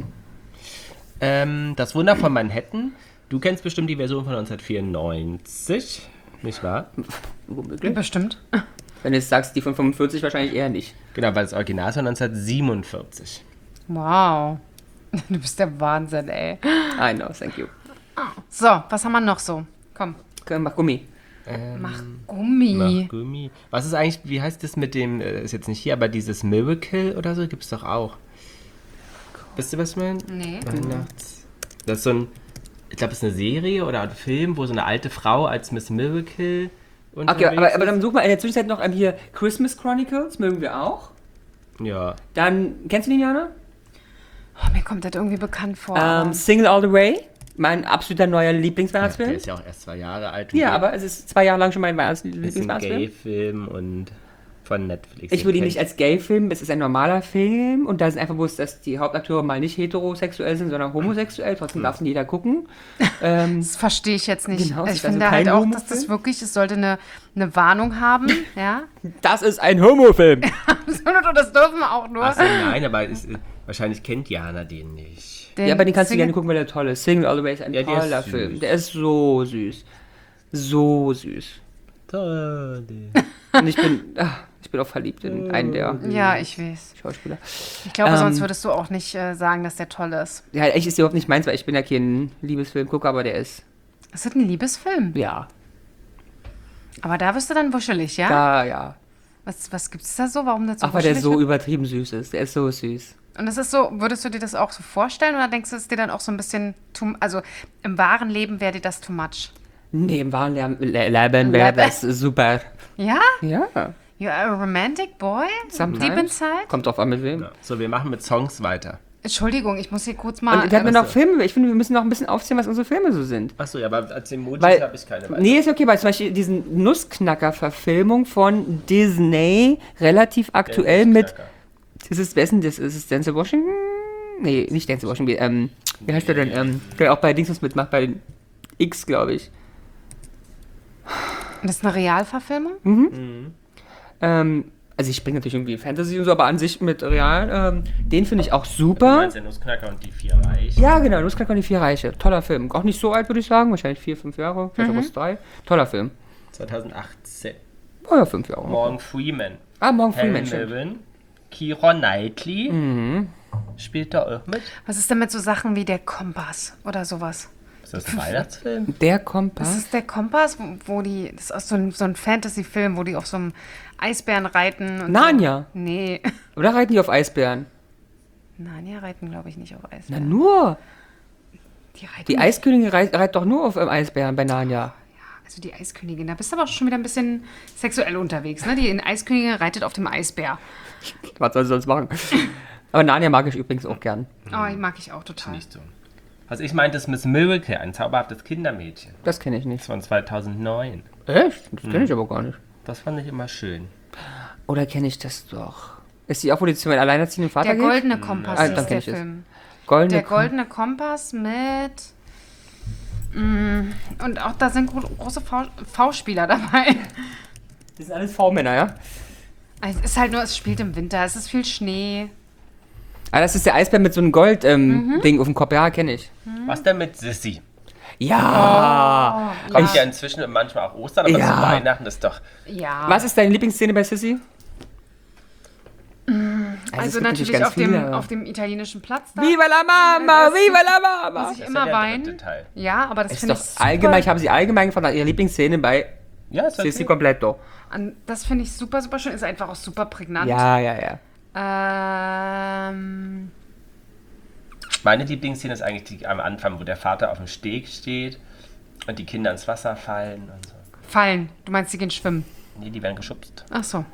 Das Wunder von Manhattan. Du kennst bestimmt die Version von 1994. Nicht wahr? Womöglich. Bestimmt. Wenn du jetzt sagst, die von 45 wahrscheinlich eher nicht. Genau, weil das Original ist von 1947. Wow. Du bist der Wahnsinn, ey. I know, thank you. So, was haben wir noch so? Komm. Mach Gummi. Mach Gummi. Mach Gummi. Was ist eigentlich, wie heißt das mit dem, ist jetzt nicht hier, aber dieses Miracle oder so gibt es doch auch. Wisst ihr, was ich meine? Nee. Das ist so ein, ich glaube, es ist eine Serie oder ein Film, wo so eine alte Frau als Miss Miracle Okay, aber dann such mal in der Zwischenzeit noch hier Christmas Chronicles, mögen wir auch. Ja. Dann, kennst du den, Jana? Oh, mir kommt das irgendwie bekannt vor. Single All the Way, mein absoluter neuer Lieblingsweihnachtsfilm. Der ist ja auch erst 2 Jahre alt. Ja, aber es ist 2 Jahre lang schon mein ist ein Lieblingsweihnachtsfilm. Gay-Film und von Netflix. Ich würde ihn nicht als Gay-Film, es ist ein normaler Film und da ist einfach bewusst, dass die Hauptakteure mal nicht heterosexuell sind, sondern homosexuell. Trotzdem darf ihn jeder gucken. Das verstehe ich jetzt nicht. Genau, es ich ist also finde kein halt auch, dass Homofilm. das wirklich, es sollte eine Warnung haben. Ja. Das ist ein Homofilm. Und das dürfen wir auch nur. Achso, nein, aber wahrscheinlich kennt Jana den nicht. Ja, aber den kannst du gerne gucken, weil der toll ist. Single All the Way ist ein Ja, der ist toller süß. Film. Der ist so süß. So süß. Toll. Und ich bin auch verliebt in einen der Ja, ich weiß. Schauspieler. Ich glaube, sonst würdest du auch nicht sagen, dass der toll ist. Ja, echt ist überhaupt nicht meins, weil ich bin ja kein Liebesfilmgucker, aber der ist, Es ist ein Liebesfilm. ja, Aber da wirst du dann wuschelig, ja? da, ja. Was gibt es da so? Warum das so Ach, weil der wuschelig so wird? übertrieben süß ist. Der ist so süß. Und das ist so, würdest du dir das auch so vorstellen oder denkst du, es ist dir dann auch so ein bisschen, also im wahren Leben wäre dir das too much? Nee, im wahren Leben wäre das super. Ja? Ja, You are a romantic boy? sometimes. Deep inside? Kommt drauf an, mit wem. Ja. So, wir machen mit Songs weiter. Entschuldigung, ich muss hier kurz mal... Und wir hatten noch Filme. Ich finde, wir müssen noch ein bisschen aufzählen, was unsere Filme so sind. Achso, ja, aber als Emojis Weil, habe ich keine nee, ist okay, weil zum Beispiel diesen Nussknacker-Verfilmung von Disney, relativ aktuell mit... Ist es wessen? Das ist es Denzel Washington? Nee, nicht Denzel Washington. Wie heißt der denn? Der auch bei Dingsens mitmacht, bei den X, glaube ich. Das ist eine Realverfilmung? Also ich springe natürlich irgendwie Fantasy und so, aber an sich mit Real, den finde ich auch Du super. meinst der Nussknacker und die 4 Reiche. Ja, genau, Nussknacker und die 4 Reiche. Toller Film. Auch nicht so alt, würde ich sagen. Wahrscheinlich 4, 5 Jahre. Vielleicht auch was 3. Toller Film. 2018. Oh ja, 5 Jahre. Morgan Freeman. Morgan Helen Freeman. stimmt. Mirren. Keira Knightley. Spielt da auch mit. Was ist denn mit so Sachen wie der Kompass oder sowas? Ist das ein Weihnachtsfilm? Der Das Kompass. ist der Kompass, wo die, das ist auch so ein Fantasy-Film, wo die auf so einem Eisbären reiten. Und Narnia. So. Nee. Oder reiten die auf Eisbären? Narnia reiten, glaube ich, nicht auf Na Eisbären. nur. Die reiten Die Eiskönigin reitet doch nur auf Eisbären bei Narnia. Also die Eiskönigin, da bist du aber auch schon wieder ein bisschen sexuell unterwegs, ne? Die Eiskönigin reitet auf dem Eisbär. Was soll sie sonst machen? Aber Narnia mag ich übrigens auch gern. Oh, die mag ich auch total. Nicht so. Was ich meinte, ist Miss Miracle, ein zauberhaftes Kindermädchen. Das kenne ich Das nicht. von 2009. Echt? Das kenne ich aber gar nicht. Das fand ich immer schön. Oder kenne ich das doch? Ist die auch, wo die zu meinem alleinerziehenden Vater Der geht? goldene Kompass Ah, dann ist kenn der ich es. Film. Goldene Der goldene Kompass mit... und auch da sind große V-Spieler dabei. Das sind alles V-Männer, ja? Also es ist halt nur, es spielt im Winter, es ist viel Schnee. Ah, das ist der Eisbär mit so einem Gold-Ding auf dem Kopf. Ja, kenne ich. Was denn mit Sissy? Ja! Kommt ja inzwischen manchmal auch Ostern, aber Ja. zu Weihnachten ist doch... Ja. Was ist deine Lieblingsszene bei Sissy? Also es gibt natürlich ganz viele. auf dem italienischen Platz da. Viva la Mama! Viva la Mama! Muss ich Das immer ist ja der weinen. dritte Teil. Ja, aber das Ist finde doch ich super. allgemein, ich habe sie allgemein gefragt nach ihrer Lieblingsszene bei Ja, ist Sissy okay. Completo. Das finde ich super, super schön. Ist einfach auch super prägnant. Ja, ja, ja. Meine Lieblingsszene ist eigentlich die am Anfang, wo der Vater auf dem Steg steht und die Kinder ins Wasser fallen und so. Fallen. Du meinst, sie gehen schwimmen. Nee, die werden geschubst. Ach so.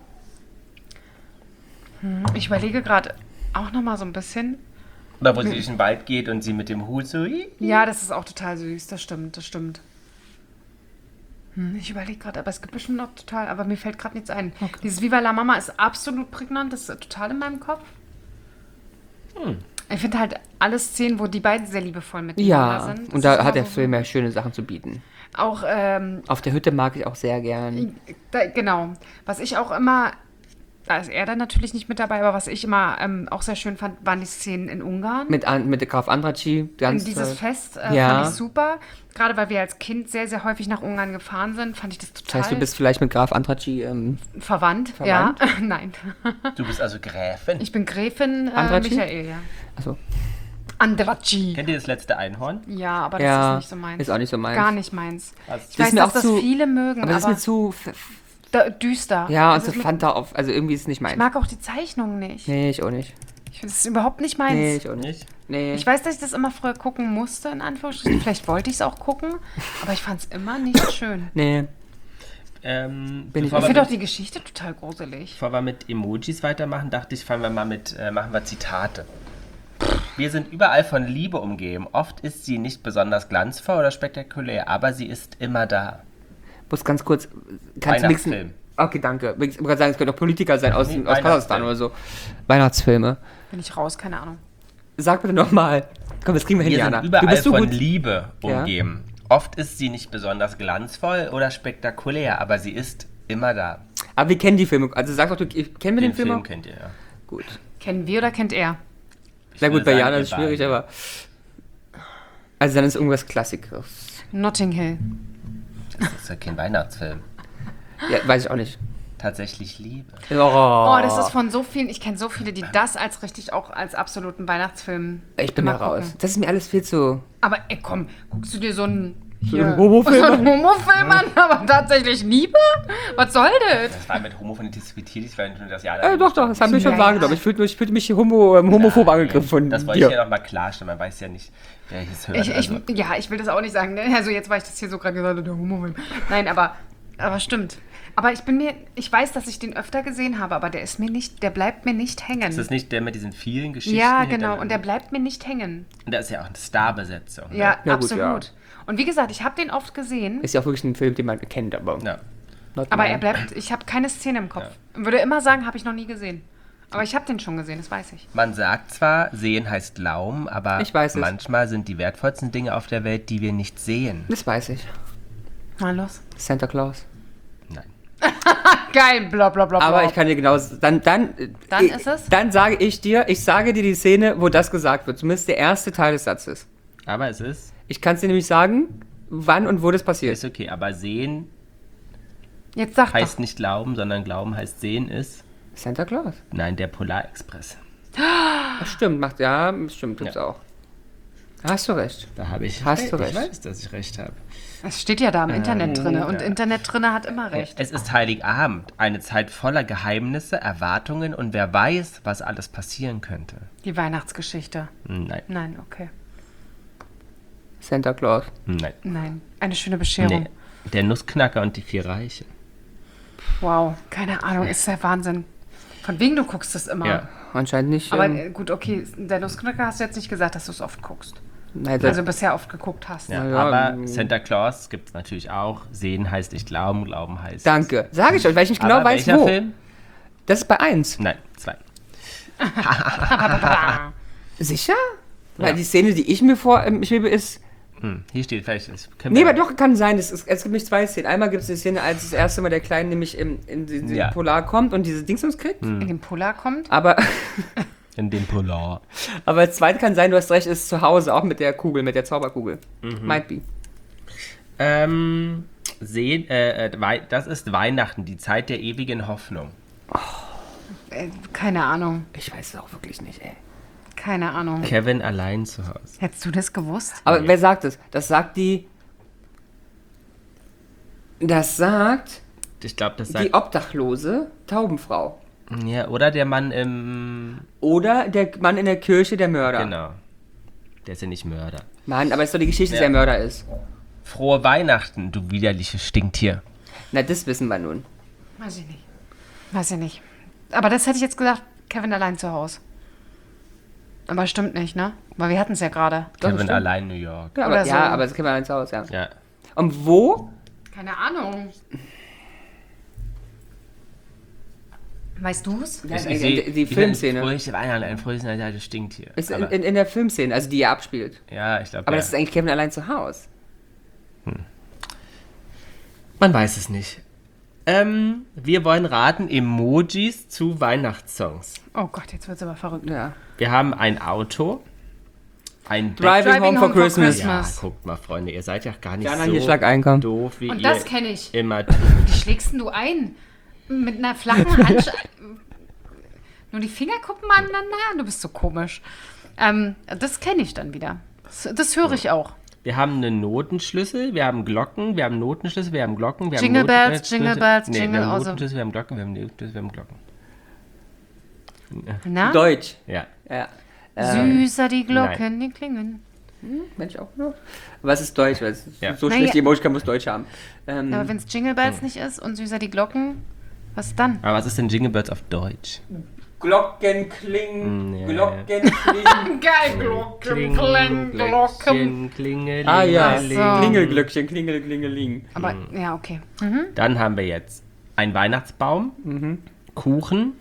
Ich überlege gerade auch noch mal so ein bisschen. Oder wo sie durch den Wald geht und sie mit dem Hut so... Ja, das ist auch total süß. Das stimmt, das stimmt. Ich überlege gerade, aber es gibt bestimmt noch total, aber mir fällt gerade nichts ein. Dieses Viva la Mama ist absolut prägnant, das ist total in meinem Kopf. Ich finde halt alle Szenen, wo die beiden sehr liebevoll miteinander Ja, sind. das und da ist hat der immer so- Film ja schöne Sachen zu bieten. Auch, Auf der Hütte mag ich auch sehr gern. genau. Was ich auch immer Da ist er dann natürlich nicht mit dabei, aber was ich immer auch sehr schön fand, waren die Szenen in Ungarn. Mit Graf Andraci. Dieses Fest fand ich super. Gerade weil wir als Kind sehr, sehr häufig nach Ungarn gefahren sind, fand ich das total... Das heißt, du bist vielleicht mit Graf Andraci verwandt? Ja. Nein. Du bist also Gräfin? Ich bin Gräfin Michael, ja. Achso. Andraci. Kennt ihr das letzte Einhorn? Ja, aber das ist nicht so meins. Ist auch nicht so meins. Gar nicht meins. Also, ich weiß, dass das viele mögen, aber das ist mir zu... düster. Ja, und so Fanta auf. Also irgendwie ist es nicht meins. Ich mag auch die Zeichnungen nicht. Nee, ich auch nicht. Ich finde es überhaupt nicht meins. Nee, ich auch nicht. Nee. Ich weiß, dass ich das immer früher gucken musste, in Anführungsstrichen. Vielleicht wollte ich es auch gucken, aber ich fand es immer nicht schön. Nee. Ich finde auch die Geschichte total gruselig. Bevor wir mit Emojis weitermachen, dachte ich, machen wir Zitate. Wir sind überall von Liebe umgeben. Oft ist sie nicht besonders glanzvoll oder spektakulär, aber sie ist immer da. Muss ganz kurz... Weihnachtsfilm. Okay, danke. Ich wollte gerade sagen, es könnte auch Politiker sein aus Kasachstan oder so. Weihnachtsfilme. Bin ich raus, keine Ahnung. Sag bitte nochmal. Komm, das kriegen wir hin, Jana. Wir sind überall von Liebe umgeben. Ja? Oft ist sie nicht besonders glanzvoll oder spektakulär, aber sie ist immer da. Aber wir kennen die Filme. Also sag doch, kennen wir den Film? Den Film kennt ihr, ja. Gut. Kennen wir oder kennt er? Na gut, bei Jana ist es schwierig, aber... Also dann ist irgendwas Klassikeres. Notting Hill. Das ist ja kein Weihnachtsfilm. Ja, weiß ich auch nicht. Tatsächlich Liebe. Oh, das ist von so vielen, ich kenne so viele, die das als richtig auch als absoluten Weihnachtsfilm Ich bin mal raus. Das ist mir alles viel zu... Aber ey, komm, guckst du dir so einen Homofilm an, aber tatsächlich Liebe? Was soll das? Das war mit Homophonie diskutiert, ich war nur das Jahr. Doch, das haben wir schon wahrgenommen. Ich fühlte mich homophob angegriffen von dir. Das wollte ich ja noch mal klarstellen, man weiß ja nicht, wer hier es hört. Ich will das auch nicht sagen, ne? Also jetzt, weil ich das hier so gerade gesagt habe, der Homofilm. Nein, aber stimmt. Aber ich weiß, dass ich den öfter gesehen habe, aber der bleibt mir nicht hängen. Ist das nicht der mit diesen vielen Geschichten? Ja, genau, und der bleibt mir nicht hängen. Und da ist ja auch eine Starbesetzung. Ne? Ja, absolut. Ja. Und wie gesagt, ich habe den oft gesehen. Ist ja auch wirklich ein Film, den man kennt, aber... Ja. Aber ich habe keine Szene im Kopf. Ja. Würde immer sagen, habe ich noch nie gesehen. Aber ich habe den schon gesehen, das weiß ich. Man sagt zwar, sehen heißt glauben, aber manchmal sind die wertvollsten Dinge auf der Welt, die wir nicht sehen. Das weiß ich. Mal los. Santa Claus. Nein. Geil, bla bla bla. Aber ich kann dir genau... Dann ist es? Dann sage ich dir die Szene, wo das gesagt wird. Zumindest der erste Teil des Satzes. Aber es ist... Ich kann es dir nämlich sagen, wann und wo das passiert. Ist okay, aber sehen jetzt sag heißt nicht glauben, sondern glauben heißt sehen ist... Santa Claus. Nein, der Polarexpress. Ach, stimmt, gibt's auch. Hast du recht. Da habe ich recht. Ich weiß, dass ich recht habe. Es steht ja da im Internet drin und Internet drin hat immer recht. Es ist Heiligabend, eine Zeit voller Geheimnisse, Erwartungen und wer weiß, was alles passieren könnte. Die Weihnachtsgeschichte. Nein. Nein, okay. Santa Claus. Nein. Eine schöne Bescherung. Nee. Der Nussknacker und die 4 Reiche. Wow, keine Ahnung, ist der Wahnsinn. Von wegen du guckst es immer. Ja, anscheinend nicht. Aber gut, okay, der Nussknacker hast du jetzt nicht gesagt, dass du es oft guckst. Nein, also bisher oft geguckt hast. Ja, aber Santa Claus gibt es natürlich auch. Sehen heißt nicht glauben, glauben heißt... Danke. Sage ich euch, weil ich nicht genau weiß, wo. Film? Das ist bei 1. Nein, 2. Sicher? Ja. Weil die Szene, die ich mir vorschwebe, ist... Hier steht vielleicht... Nee, aber doch, kann sein. Es gibt nicht 2 Szenen. Einmal gibt es die Szene, als das erste Mal der Kleine nämlich in den Polar kommt und diese Dingsums kriegt. In den Polar kommt? Aber... In dem Polar. Aber das zweite kann sein, du hast recht, ist zu Hause, auch mit der Kugel, mit der Zauberkugel. Might be. Das ist Weihnachten, die Zeit der ewigen Hoffnung. Keine Ahnung. Ich weiß es auch wirklich nicht, ey. Keine Ahnung. Kevin allein zu Hause. Hättest du das gewusst? Aber wer sagt es? Das sagt die... Das sagt... Ich glaube, das sagt... Die obdachlose Taubenfrau. Ja, oder der Mann im... Oder der Mann in der Kirche, der Mörder. Genau. Der ist ja nicht Mörder. Mann, aber es ist doch die Geschichte, dass er Mörder ist. Frohe Weihnachten, du widerliches Stinktier. Na, das wissen wir nun. Weiß ich nicht. Aber das hätte ich jetzt gesagt, Kevin allein zu Hause. Aber stimmt nicht, ne? Weil wir hatten es ja gerade. Kevin allein New York. Ja, aber, aber es Kevin allein zu Hause, ja. Und wo? Keine Ahnung. Weißt du es? Ja, die Filmszene. Ein fröhliches Stinktier. Ist in der Filmszene, also die er abspielt. Ja, ich glaube. Aber das ist eigentlich Kevin allein zu Hause. Man weiß es nicht. Wir wollen raten Emojis zu Weihnachtssongs. Oh Gott, jetzt wird's aber verrückt. Ja. Wir haben ein Auto, ein Driving Home for Christmas. Ja, guckt mal, Freunde, ihr seid ja gar nicht Jana, so hier schlag ein, doof, wie Und ihr das kenne ich. immer tut. Wie schlägst denn du ein? Mit einer flachen Hand. Nur die Fingerkuppen aneinander? Du bist so komisch. Das kenne ich dann wieder. Das höre ich auch. Wir haben einen Notenschlüssel, wir haben Glocken, wir haben Notenschlüssel, wir haben Glocken, wir haben Jingle Bells, Notenschlüssel. Jingle Bells, Nee, Jingle wir haben also. Notenschlüssel, wir haben Glocken, wir haben Notenschlüssel, wir haben Glocken. Na? Deutsch. Ja. Ja. Süßer die Glocken, die klingen. Mensch auch nur. Was ist Deutsch? Weil es Ja. so Naja. schlecht die Emoji kann, muss Deutsch haben. Aber wenn es Jingle Bells nicht ist und Süßer die Glocken, was dann? Aber was ist denn Jingle Bells auf Deutsch? Glocken klingen, Ja. Glocken klingen. Geil, Glocken, Kling, Glocken. Klingeling. Ah ja, So. Klingelglöckchen, Klingeling. Aber, ja, okay. Dann haben wir jetzt einen Weihnachtsbaum, Kuchen,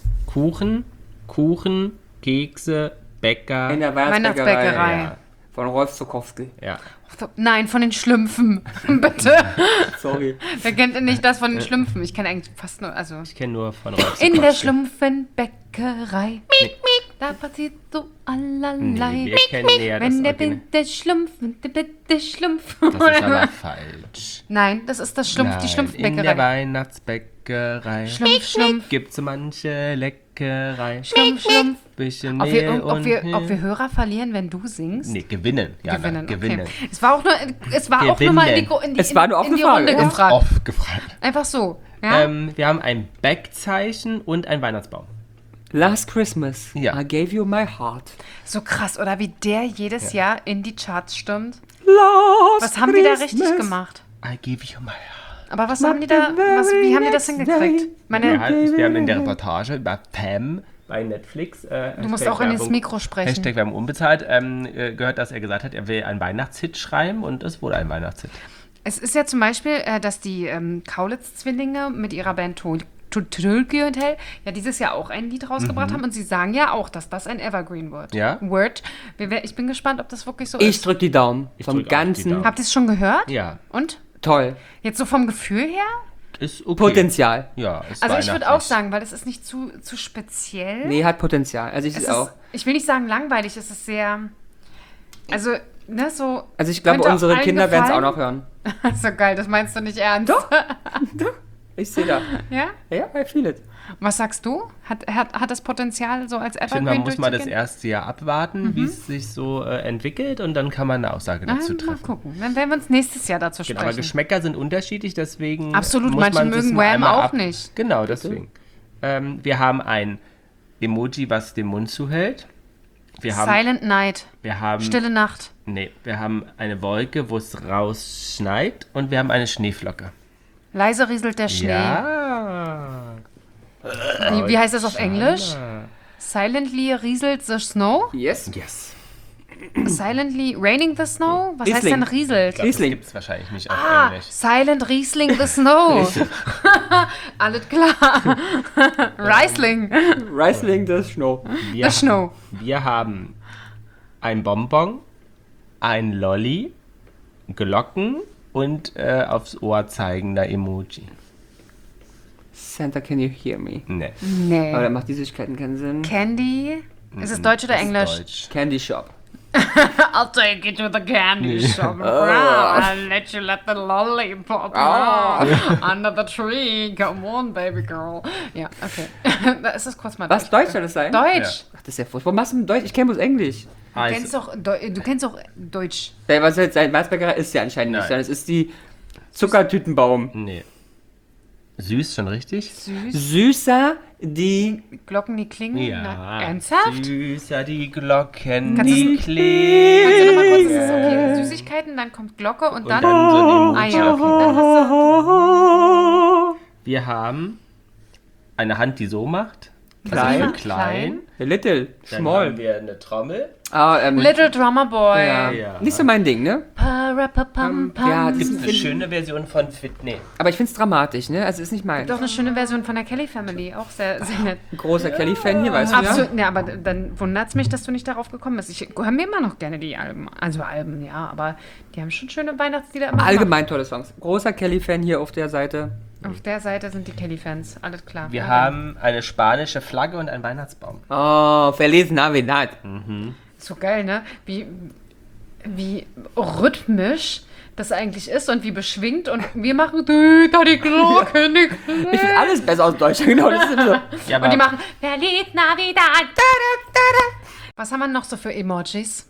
Kekse, Bäcker. In der Weihnachtsbäckerei. Weihnachtsbäckerei. Ja. Von Rolf Zukowski. Ja. Nein, von den Schlümpfen. Bitte. Sorry. Wer kennt denn nicht das von den Schlümpfen? Ich kenne eigentlich fast nur, also. Ich kenne nur von Rolf In der Zukowski. Schlumpfenbäckerei. Miep, miep, da passiert so allerlei. Nee, wir kennen ja das Wenn der Original. Bitte Schlumpf, der Bitte Schlumpf. Das ist aber falsch. Nein, das ist das Schlumpf, die Nein, in der Schlumpfbäckerei. Weihnachtsbäckerei Schlumpf, Schlumpf, gibt's manche Leckerei. Schlumpf, Schlumpf. Bisschen Ob Mehl wir, ob, und wir, Mehl. ob wir Hörer verlieren, wenn du singst? Nee, gewinnen. Ja, gewinnen. Okay. Es war auch nur mal in die Es war eine offene in die Runde Frage. Ja. gefragt. Oft gefragt. Einfach so. Ja? Wir haben ein Backzeichen und einen Weihnachtsbaum. Last Christmas, Ja. I gave you my heart. So krass, oder wie der jedes Jahr in die Charts stürmt. Last Was haben die da Christmas. richtig gemacht? I give you my heart. Aber was haben die da, wie haben die das hingekriegt? Wir haben in der Reportage über Pam bei Netflix. Du musst auch in ins Mikro sprechen. Hashtag Werbung unbezahlt. Gehört, dass er gesagt hat, er will einen Weihnachtshit schreiben und es wurde ein Weihnachtshit. Es ist ja zum Beispiel, dass die Kaulitz-Zwillinge mit ihrer Band Tulki und Hell ja dieses Jahr auch ein Lied rausgebracht haben und sie sagen ja auch, dass das ein Evergreen wird. Ja? Ich bin gespannt, ob das wirklich so Ich ist. drück die Daumen. Ich Vom drück auch die Ganzen. Daumen. Habt ihr es schon gehört? Ja, Und? Toll. Jetzt so vom Gefühl her? ist okay. Potenzial. Ja, ist Also ich würde auch weihnachtlich. sagen, weil das ist nicht zu speziell. Nee, hat Potenzial. Also ich Es auch. ist, ich will nicht sagen langweilig, es ist sehr, also, ne, so. Also ich glaube, könnte unsere allen Kinder werden es auch gefallen. noch hören. So geil, das meinst du nicht ernst. Doch. Ich sehe da. Ja? Ja, I feel it. Was sagst du? Hat das Potenzial so als Ich Evergreen finde, man muss mal das durchzugehen? erste Jahr abwarten, wie es sich so entwickelt und dann kann man eine Aussage dazu Mal treffen. gucken. Dann werden wir uns nächstes Jahr dazu Genau, aber sprechen. Geschmäcker sind unterschiedlich, deswegen Absolut, muss manche man das mögen mal Wham einmal auch nicht. Genau, deswegen. Wir haben ein Emoji, was den Mund zuhält. Wir haben, Silent Night. wir haben, Stille Nacht. nee, wir haben eine Wolke, wo es rausschneit und wir haben eine Schneeflocke. Leise rieselt der Schnee. Ja. Wie heißt das auf Englisch? Silently rieselt the snow? Yes. Yes. Silently raining the snow? Was heißt Riesling. denn rieselt? Das Riesling. gibt es wahrscheinlich nicht auf Englisch. Silent Riesling the Snow. Alles klar. Riesling Riesling the Snow. Wir, the Snow. wir haben ein Bonbon, ein Lolli, Glocken und aufs Ohr zeigender Emoji. Santa, can you hear me? Ne. Nee. Aber dann macht die Süßigkeiten keinen Sinn. Candy? Ist es Deutsch oder Das ist Englisch? Deutsch. Candy Shop. I'll take you to the candy shop. I'll let you let the lollipop under the tree. Come on, baby girl. Ja, okay. Da ist es kurz mal Was? Deutsch soll das sein? Deutsch. Ach, das ist ja furchtbar. Warum machst du denn Deutsch? Ich kenne bloß Englisch. Du kennst doch Deutsch. Ja, was jetzt ein Weißbäckerei ist ja anscheinend nicht, Nein. sondern es ist die Zuckertütenbaum. Nee. Süß, schon richtig? Süß. Süßer, die Glocken, die klingen. Ja. Na, ernsthaft? Süßer die Glocken, Kannst die Kannst du klingen. nochmal kurz, das ist okay, Süßigkeiten, dann kommt Glocke und dann... so ein Ah Emoji. ja, okay, dann hast Wir haben eine Hand, die so macht. Klein. Also für klein. Little, Dann Small. haben wir eine Trommel. du Little Drummer Boy. Ja. Ja. Nicht so mein Ding, ne? Parapapam, Ja, das Gibt ist es eine schöne Version von Fit? Nee. aber ich finde es dramatisch, ne? Also ist nicht mein. Doch eine schöne Version von der Kelly Family, auch sehr, sehr nett. Ein großer Kelly-Fan hier, weißt du ja? Absolut, ja, aber dann wundert es mich, dass du nicht darauf gekommen bist. Ich höre mir immer noch gerne die Alben. Also ja, aber die haben schon schöne Weihnachtslieder immer Allgemein tolle Songs. Großer Kelly-Fan hier auf der Seite. Auf der Seite sind die Kelly-Fans. Alles klar. Wir Ja, haben eine spanische Flagge und einen Weihnachtsbaum. Oh, Feliz Navidad. so geil, ne? Wie rhythmisch das eigentlich ist und wie beschwingt. Und wir machen da die Glocke, die Glocke. Ich finde alles besser aus Deutschland, genau. Das ist so. Ja, aber Und die machen Feliz Navidad. Da, da, da, da. Was haben wir noch so für Emojis?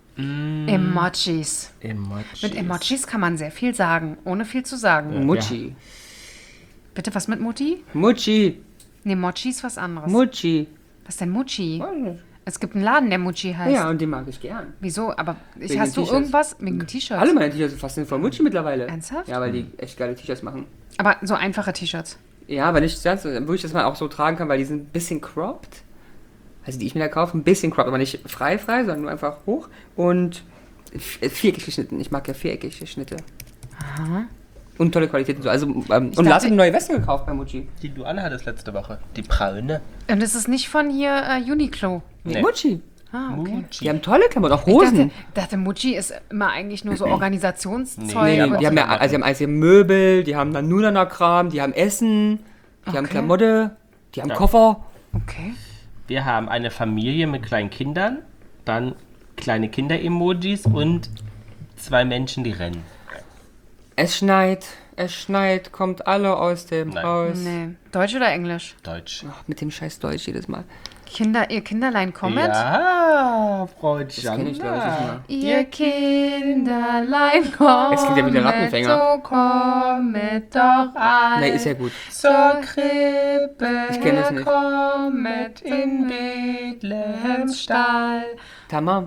Emojis. Mit Emojis kann man sehr viel sagen, ohne viel zu sagen. Mucci. Bitte, was mit Mutti? Mucci. Ne, Mochi ist was anderes. Mucci. Was ist denn Mucci? Es gibt einen Laden, der Mucci heißt. Ja, und den mag ich gern. Wieso? Aber Wegen hast den du T-Shirts. irgendwas wegen den T-Shirts? Alle meine T-Shirts sind fast voll Mucci mittlerweile. Ernsthaft? Ja, weil die echt geile T-Shirts machen. Aber so einfache T-Shirts. Ja, aber nicht ganz, wo ich das mal auch so tragen kann, weil die sind ein bisschen cropped. Also die ich mir da kaufe, ein bisschen cropped, aber nicht frei, sondern nur einfach hoch. Und viereckig geschnitten. Ich mag ja viereckige Schnitte. Aha. Und tolle Qualität und so. Also, und dachte- Lars hat eine neue Weste gekauft bei Mucci. die du anhattest letzte Woche. Die braune. Und das ist nicht von hier Uniqlo. Nee. Mucci. Ah, okay. Mucci. Die haben tolle Klamotten, auch Ich Hosen. dachte, Mucci ist immer eigentlich nur so Organisationszeug. Nee, und Die haben ja, also die haben einzelne Möbel, die haben dann Nunana-Kram, die haben Essen, die haben Okay. Klamotte, die haben Ja. Koffer. okay. Wir haben eine Familie mit kleinen Kindern, dann kleine Kinder-Emojis und 2 Menschen, die rennen. Es schneit, kommt alle aus dem Nein. Haus. Nee. Deutsch oder Englisch? Deutsch. Ach, mit dem scheiß Deutsch jedes Mal. Ihr Kinderlein kommet? Ja, Frau Das kenne ich, glaube ich, nicht Jana. mal. Ihr Kinderlein kommet, Es klingt ja wie der Rattenfänger. so kommet doch all Nee, ist ja gut. Zur Krippe, Ich kenn das nicht. kommet in Bethlehems Stall. Tamam.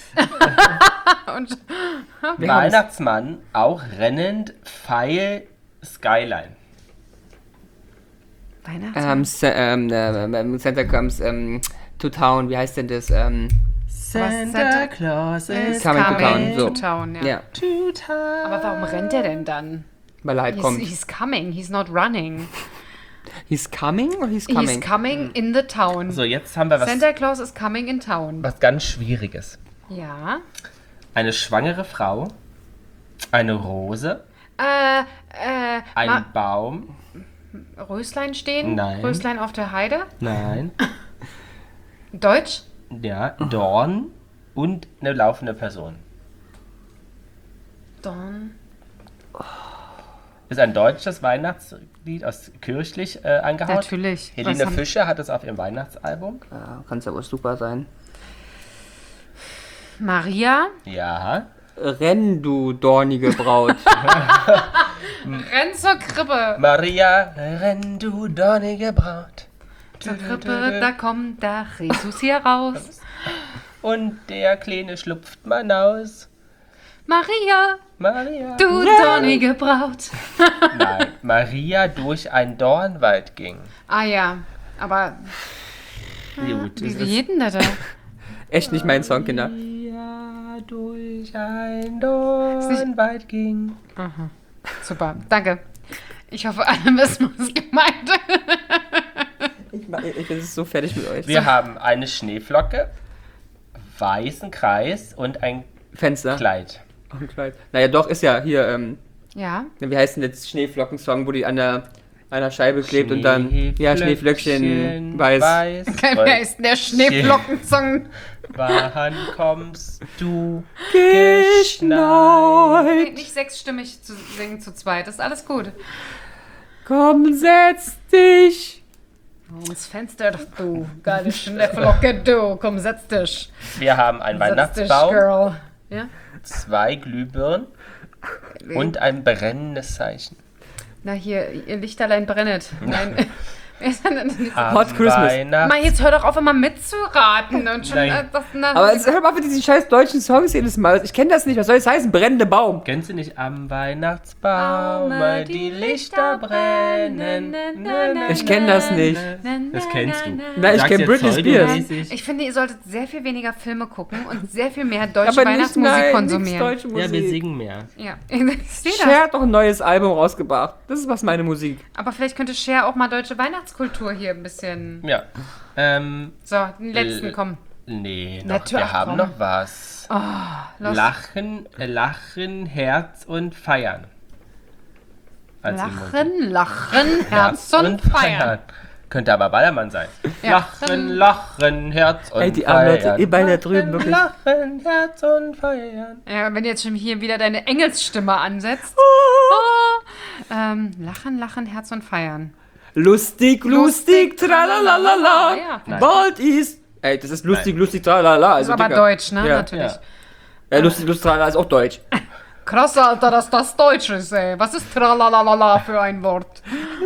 Und Wir haben's. Weihnachtsmann, auch rennend, Pfeil, Skyline. Weihnachtsmann. Santa comes to town. Wie heißt denn das? Santa Claus is Coming to town, so. to town, ja. Ja, to town. Aber warum rennt er denn dann? weil er halt kommt. He's coming, he's not running. He's coming or he's coming? He's coming in the town. So, jetzt haben wir Santa Claus is coming in town. was ganz Schwieriges. Ja. Eine schwangere Frau, eine Rose, ein Baum, Röslein stehen? Nein. Röslein auf der Heide? nein, Deutsch? ja, Dorn und eine laufende Person. Don. Ist ein deutsches Weihnachtslied aus kirchlich angehaut. Natürlich. Was Helene haben- Fischer hat es auf ihrem Weihnachtsalbum. Ja, kann's aber super sein. Maria. Ja. Renn, du dornige Braut. Renn zur Krippe. Maria, renn du dornige Braut. Zur Krippe, da kommt der Jesus hier raus. Und der Kleine schlupft man aus. Maria, Maria. du dornige Braut. Nein, Maria durch einen Dornwald ging. Ah ja, aber Gut, es wie geht denn das da? Echt nicht mein Song, Kinder. Maria durch einen Dornwald ging. Super, danke. Ich hoffe, alle wissen, was gemeint ist. Ich bin so fertig mit euch. Wir haben eine Schneeflocke, weißen Kreis und ein Fenster. Kleid. Oh, ein Kleid. Naja, doch, ist ja hier, Ja, wie heißt denn jetzt Schneeflocken-Song, wo die an einer Scheibe klebt und dann, ja, Schneeflöckchen weiß. wer ist denn der Schneeflockensong? Wann kommst du Geschneit. Nicht sechsstimmig zu singen zu zweit, ist alles gut. Komm, setz dich. Ums Fenster, doch du, geile Schneeflocke, du, komm, setz dich. Wir haben einen Setz dich, Weihnachtsbaum, Girl. Ja? 2 Glühbirnen und ein brennendes Zeichen. Na hier, ihr Lichterlein brennet. Nein. Hot Christmas. Mann, jetzt hör doch auf, immer mitzuraten. Und schon, Nein. Aber jetzt hör mal auf mit diesen scheiß deutschen Songs jedes Mal. Ich kenne das nicht. Was soll das heißen? Brennende Baum. Kennst du nicht am Weihnachtsbaum die Lichter brennen? Ich kenn das nicht. Das kennst du. Nein, ich kenn Britney Spears. Ich finde, ihr solltet sehr viel weniger Filme gucken und sehr viel mehr deutsche Aber nicht, Weihnachtsmusik nein, nichts konsumieren. deutsche Musik. Ja, wir singen mehr. Ja, ich sehe Cher das. hat doch ein neues Album rausgebracht. Das ist was meine Musik. Aber vielleicht könnte Cher auch mal deutsche Weihnachtskultur hier ein bisschen... Ja. So, den letzten, komm. Nee, noch, Natürlich, wir haben komm. noch was. Los. Lachen, Herz und Feiern. als Emoji. Lachen, Herz und feiern. Könnte aber Ballermann sein. Ja. Lachen, Herz und Ey, die armen Leute, feiern. ihr beide da drüben, wirklich. Lachen, Herz und feiern. Ja, wenn du jetzt schon hier wieder deine Engelsstimme ansetzt. Lachen, Herz und feiern. Lustig, tralalala. Ja. Nein. Bald ist. Ey, das ist lustig, tralala. Das Also, ist aber Dicker. Deutsch, ne? Ja. Natürlich. Ja. Lustig, tralala ist auch Deutsch. Krass, Alter, dass das Deutsch ist, ey. Was ist tralalala für ein Wort?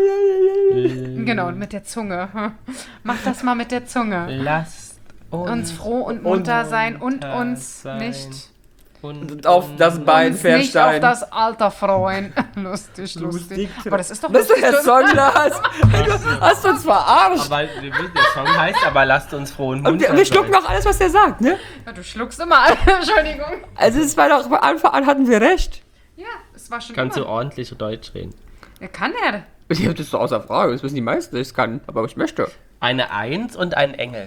Genau, mit der Zunge. Mach das mal mit der Zunge. Lasst Uns froh und munter sein und uns sein. nicht Und auf das Bein uns nicht auf versteigen. das Alter freuen. Lustig. Aber das ist doch Was ist lustig. der Song, Lars? Du hast uns verarscht. Aber der Song heißt aber lasst uns froh und Und munter wir schlucken sein. auch alles, was der sagt, ne? Ja, du schluckst immer. Entschuldigung. Also es war doch, von Anfang an hatten wir recht. Ja, es war schon Kannst du immer. ordentlich Deutsch reden? Ja, kann er. Ich hab das so außer Frage, das wissen die meisten, dass ich es kann, aber ich möchte. Eine Eins und ein Engel.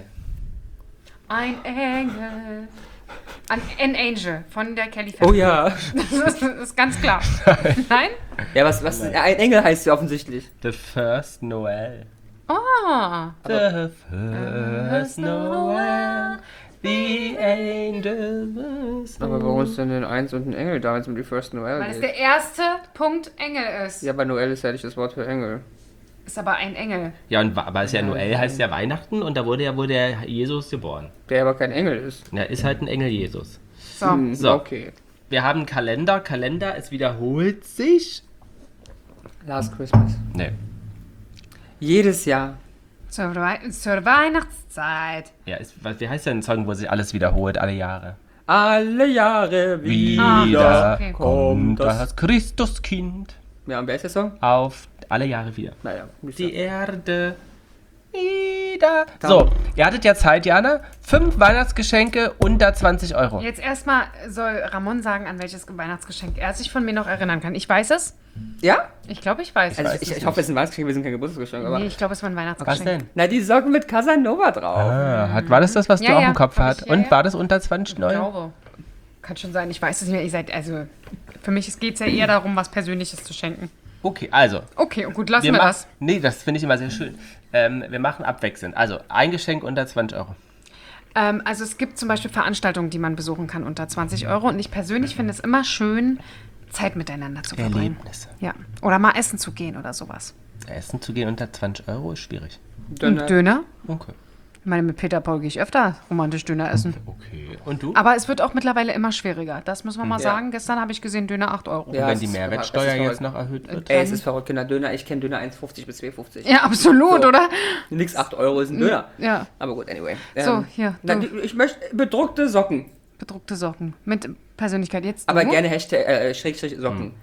Ein Engel. An Angel von der Kelly Family. Oh ja. Das ist ganz klar. Nein? Ja, was ein Engel heißt ja offensichtlich. The first Noel. Oh. The first Noel. The angels. Aber warum ist denn ein Eins und ein Engel da, wenn es um die First Noel Weil es geht? der erste Punkt Engel ist. Ja, aber Noel ist ja nicht das Wort für Engel. Ist aber ein Engel. Ja, und aber es ist ja Noel, heißt ja Weihnachten und da wurde ja wohl der Jesus geboren. Der aber kein Engel ist. Ja, ist halt ein Engel Jesus. So. So. Okay. Wir haben einen Kalender. Kalender, es wiederholt sich. Last Christmas. Nee. Jedes Jahr. Zur Weihnachtszeit. Ja, wie heißt denn ein Song, wo sich alles wiederholt, alle Jahre? Alle Jahre Wieder Ah, okay. kommt das Christuskind Ja, und wer ist der Song? auf alle Jahre wieder. Naja, Die Erde wieder. So, ihr hattet ja Zeit, Jana. 5 Weihnachtsgeschenke unter 20 Euro. Jetzt erstmal soll Ramon sagen, an welches Weihnachtsgeschenk er sich von mir noch erinnern kann. Ich weiß es. Ja? Ich glaube, ich weiß Also es. ich hoffe, es ist ein Weihnachtsgeschenk, wir sind kein Geburtstagsgeschenk, aber... Nee, ich glaube, es war ein Was Weihnachtsgeschenk. denn? Na, die Socken mit Casanova drauf. War das, was du Ja, auch ja, im Kopf hab hast? ich, ja, Und ja. war das unter 20 Ich Euro? glaube. Kann schon sein, ich weiß es nicht mehr. Ihr seid, also, für mich geht es ja eher darum, was Persönliches zu schenken. Okay, also. Okay, gut, lassen wir das. Nee, das finde ich immer sehr schön. Wir machen abwechselnd. Also, ein Geschenk unter 20 Euro. Also es gibt zum Beispiel Veranstaltungen, die man besuchen kann unter 20 Euro. Und ich persönlich finde es immer schön, Zeit miteinander zu verbringen. Erlebnisse. Ja. Oder mal essen zu gehen oder sowas. Essen zu gehen unter 20 Euro ist schwierig. Und Döner? Okay. Ich meine, mit Peter Paul gehe ich öfter romantisch Döner essen. Okay. Und du? Aber es wird auch mittlerweile immer schwieriger. Das müssen wir mal Ja. sagen. Gestern habe ich gesehen, Döner 8 Euro. Ja, Wenn es die ist Mehrwertsteuer verrückt. jetzt noch erhöht wird? Ey, es ist verrückt, Kinder. Döner, ich kenne Döner 1,50 bis 2,50. Ja, absolut, So. oder? Nix 8 Euro ist ein Döner. Ja. Aber gut, anyway. So, hier, Na, du. ich möchte bedruckte Socken. Bedruckte Socken. Mit Persönlichkeit. Jetzt Aber du? gerne Hashtag, Schrägstrich Socken.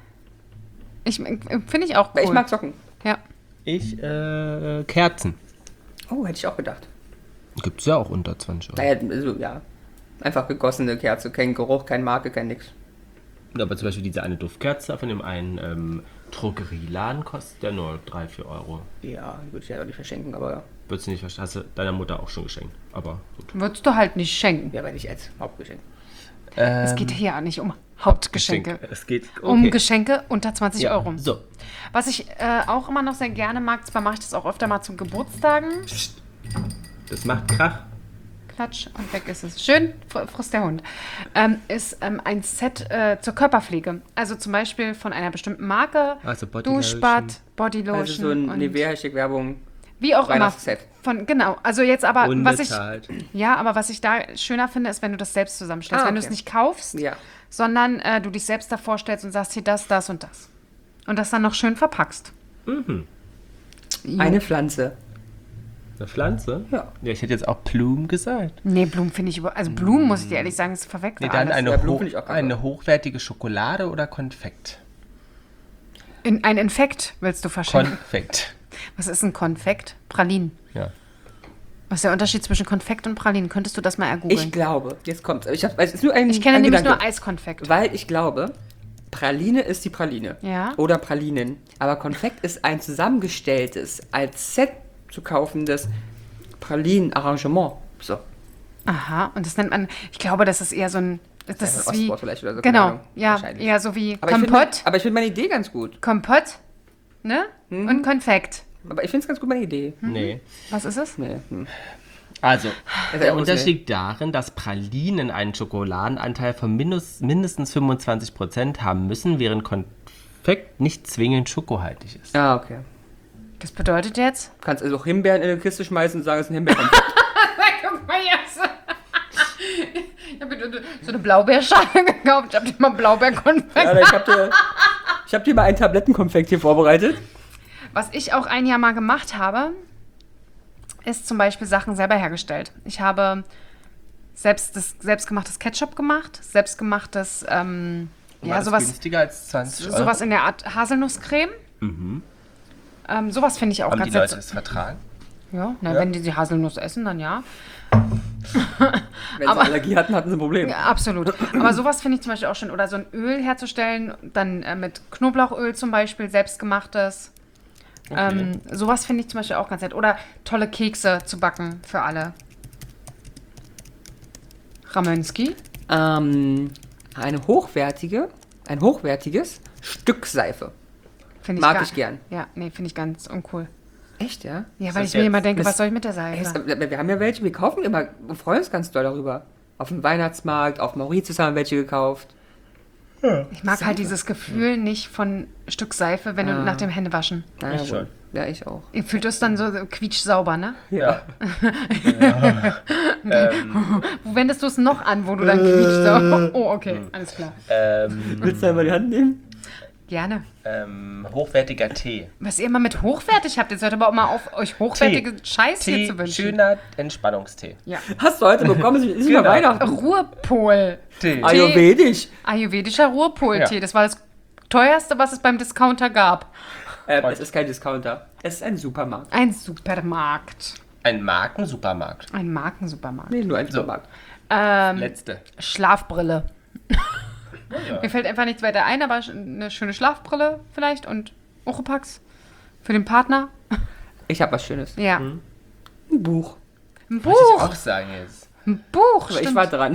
Finde ich auch cool. Ich mag Socken. Ja. Ich, Kerzen. Oh, hätte ich auch gedacht. Gibt's ja auch unter 20 Euro. Naja, also, ja. Einfach gegossene Kerze. Kein Geruch, kein Marke, kein nix. Aber zum Beispiel diese eine Duftkerze von dem einen Drogerieladen kostet ja nur 3-4 Euro. Ja, würde ich ja auch nicht verschenken, aber Würdest du nicht verstehen? Hast du deiner Mutter auch schon geschenkt. Aber gut. Würdest du halt nicht schenken. ja, aber nicht als Hauptgeschenk. Es geht hier ja nicht um Hauptgeschenke. Es geht Um Geschenke unter 20 ja. Euro. So. Was ich auch immer noch sehr gerne mag, zwar mache ich das auch öfter mal zum Geburtstagen. Das macht Krach. Klatsch und weg ist es. Schön, frisst der Hund. Ist ein Set zur Körperpflege. Also zum Beispiel von einer bestimmten Marke. Also Duschbad, Bodylotion. Also so ein und Nivea-Hashtag-Werbung. wie auch immer. Weihnachtsset. Genau. Also jetzt aber, Unbezahlt. was ich da schöner finde, ist, wenn du das selbst zusammenstellst. Ah, Wenn du okay. es nicht kaufst, Ja. sondern du dich selbst da vorstellst und sagst, hier das und das. Und das dann noch schön verpackst. Jo. Eine Pflanze. Eine Pflanze? Ja. Ja, ich hätte jetzt auch Blumen gesagt. Nee, Blumen finde ich also Blumen, muss ich dir ehrlich sagen, ist verweckt. Nee, dann Ja, Blumen finde ich auch eine hochwertige Schokolade oder Konfekt? Ein Infekt willst du verschenken. Konfekt. Was ist ein Konfekt? Pralinen. Ja. Was ist der Unterschied zwischen Konfekt und Pralinen? Könntest du das mal ergoogeln? Ich glaube, jetzt kommt's. Es ist nur ein Ich kenne ein nämlich Gedanke. nur Eiskonfekt. Weil ich glaube, Praline ist die Praline. Ja. Oder Pralinen. Aber Konfekt ist ein zusammengestelltes, als Set zu kaufendes Pralinen-Arrangement. So. Aha, und das nennt man, ich glaube, das ist eher so ein, das ein ist wie, Ostwort vielleicht oder so, keine genau, Ahnung. ja, Wahrscheinlich. eher so wie Aber Kompott. ich finde meine Idee ganz gut. Kompott, ne? Und Konfekt. Aber ich finde es ganz gut, meine Idee. Nee. Was ist es? Nee. Also, der ja Unterschied liegt darin, dass Pralinen einen Schokoladenanteil von mindestens 25% haben müssen, während Konfekt nicht zwingend schokohaltig ist. Ah, okay. Das bedeutet jetzt? Du kannst also auch Himbeeren in eine Kiste schmeißen und sagen, es ist ein Himbeerkonfekt. Guck mal jetzt. Ich habe so eine Blaubeerschale gekauft. Ich habe dir mal Blaubeerkonfekt. Ja, ich hab dir mal einen Tablettenkonfekt hier vorbereitet. Was ich auch ein Jahr mal gemacht habe, ist zum Beispiel Sachen selber hergestellt. Ich habe selbstgemachtes Ketchup gemacht, selbstgemachtes, War sowas, das günstiger als 20 Euro? sowas in der Art Haselnusscreme. Sowas finde ich auch Haben ganz die Leute nett. das vertragen? Ja, wenn die Haselnuss essen, dann ja. Wenn sie Allergie hatten, hatten sie ein Problem. Ja, absolut. Aber sowas finde ich zum Beispiel auch schön. Oder so ein Öl herzustellen, dann mit Knoblauchöl zum Beispiel, selbstgemachtes. Okay. Sowas finde ich zum Beispiel auch ganz nett. Oder tolle Kekse zu backen für alle. Ramönski. Ein hochwertiges Stück Seife. Finde Mag ich gern. Ja, nee, finde ich ganz uncool. Echt, ja? Ja, weil das ich mir jetzt? immer denke, Das- was soll ich mit der Ey, Seife? wir haben ja welche, wir kaufen immer, wir freuen uns ganz doll darüber. Auf dem Weihnachtsmarkt, auf Mauritius haben wir welche gekauft. Ich mag halt dieses Gefühl nicht von Stück Seife, wenn du nach dem Händewaschen. Naja, Ich schon. Ja, ich auch. Ihr fühlt es dann so quietschsauber, ne? Ja. Wo wendest du es noch an, wo du dann quietschsauber... Oh, okay, alles klar. Willst du einmal die Hand nehmen? Gerne. Hochwertiger Tee. Was ihr immer mit hochwertig habt, jetzt hört aber auch mal auf, euch hochwertige Scheiß hier Tee, zu wünschen. schöner Entspannungstee. Ja. Hast du heute bekommen, ist Genau. mal Weihnachten. Ruhrpol. Tee. Ayurvedisch. Ayurvedischer Ruhrpol-Tee. Ja. Das war das teuerste, was es beim Discounter gab. Es ist kein Discounter. Es ist ein Supermarkt. Ein Supermarkt. Ein Markensupermarkt. Ein Markensupermarkt. Nee, nur ein Supermarkt. Letzte. Schlafbrille. Ja. Mir fällt einfach nichts weiter ein, aber eine schöne Schlafbrille vielleicht und Oropax für den Partner. Ich habe was Schönes. Ja. Ein Buch. Ein Muss ich Buch. auch sagen jetzt. Ein Buch. Aber ich Stimmt. war dran.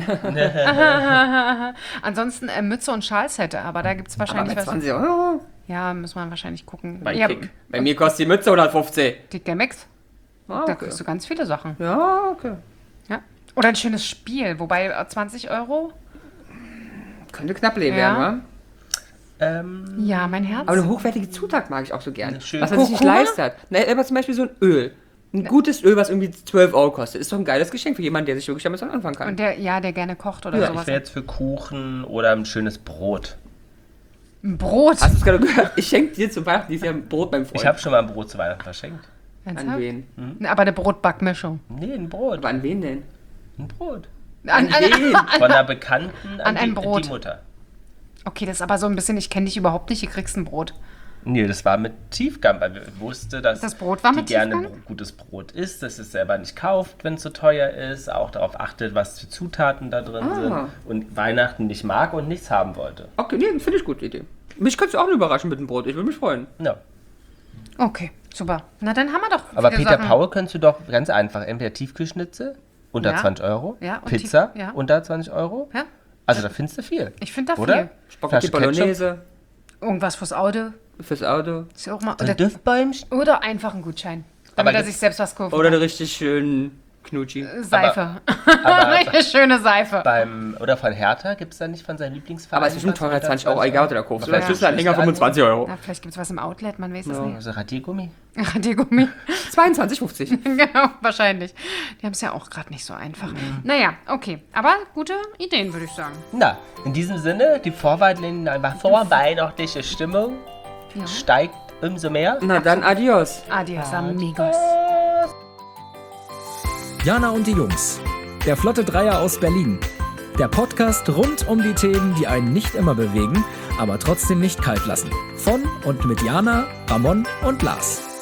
Ansonsten Mütze und Schalsette, aber da gibt es Aber wahrscheinlich mit was. 20 Euro? Ja, muss man wahrscheinlich gucken. Bei Ja, Kick. Bei mir kostet die Mütze 150. die Gamex, Ah, da okay. kriegst du ganz viele Sachen. Ja, okay. Ja. Oder ein schönes Spiel, wobei 20 Euro. Könnte knapp leben Ja. werden, wa? Ja, mein Herz. Aber eine hochwertige Zutat mag ich auch so gerne. Schön. Was man sich nicht Kurkuma? leistet. Na, aber zum Beispiel so ein Öl. Ein gutes Öl, was irgendwie 12 Euro kostet. Ist doch ein geiles Geschenk für jemanden, der sich wirklich damit anfangen kann. Und der gerne kocht oder Ich sowas. wäre jetzt für Kuchen oder ein schönes Brot. Ein Brot. Hast du es gerade gehört? Ich schenke dir zum Weihnachten dieses Jahr ein Brot beim Freund. Ich habe schon mal ein Brot zu Weihnachten verschenkt. An Ernsthaft? wen? Aber eine Brotbackmischung. Nee, ein Brot. Aber an wen denn? Ein Brot. An wen? Von einer Bekannten An ein die, Brot. die Mutter. Okay, das ist aber so ein bisschen, ich kenne dich überhaupt nicht, du kriegst ein Brot. Nee, das war mit Tiefgang, weil wir wusste, dass Das Brot war die mit gerne Tiefgang? gutes Brot isst, dass es selber nicht kauft, wenn es zu teuer ist, auch darauf achtet, was für Zutaten da drin sind und Weihnachten nicht mag und nichts haben wollte. Okay, nee, finde ich gut, die Idee. Mich könntest du auch überraschen mit dem Brot. Ich würde mich freuen. Ja. Okay, super. Na, dann haben wir doch Aber viele Peter Sachen. Paul könntest du doch ganz einfach, entweder Tiefkühlschnitzel unter Ja. 20 Euro, Ja, und Pizza ja. unter 20 Euro. Ja, Also da findest du viel. ich finde da Oder? viel. Spaghetti Flasche Ketchup. Bolognese Irgendwas fürs Auto. fürs Auto. Ist ja auch mal, So ein Duftbäumchen. oder einfach ein Gutschein. Damit Aber er jetzt- sich selbst was kaufen Oder eine kann. richtig schönen Knutschi. Seife. Aber Richtig schöne Seife. oder von Hertha gibt es da nicht von seinem Lieblingsverein? Aber es ist bestimmt was teurer als unter 20 Euro. Egal, oder kaufst. Oder Ja. Schlüsselanhänger 25 Euro. Na, vielleicht gibt es was im Outlet, man weiß es nicht. Also Radiergummi. Radiergummi. 22,50. Genau, wahrscheinlich. Die haben es ja auch gerade nicht so einfach. Naja, okay. Aber gute Ideen, würde ich sagen. Na, in diesem Sinne, die vorweihnachtliche Stimmung Ja. steigt umso mehr. Na dann, adios. Adios, amigos. Jana und die Jungs. Der Flotte Dreier aus Berlin. Der Podcast rund um die Themen, die einen nicht immer bewegen, aber trotzdem nicht kalt lassen. Von und mit Jana, Ramon und Lars.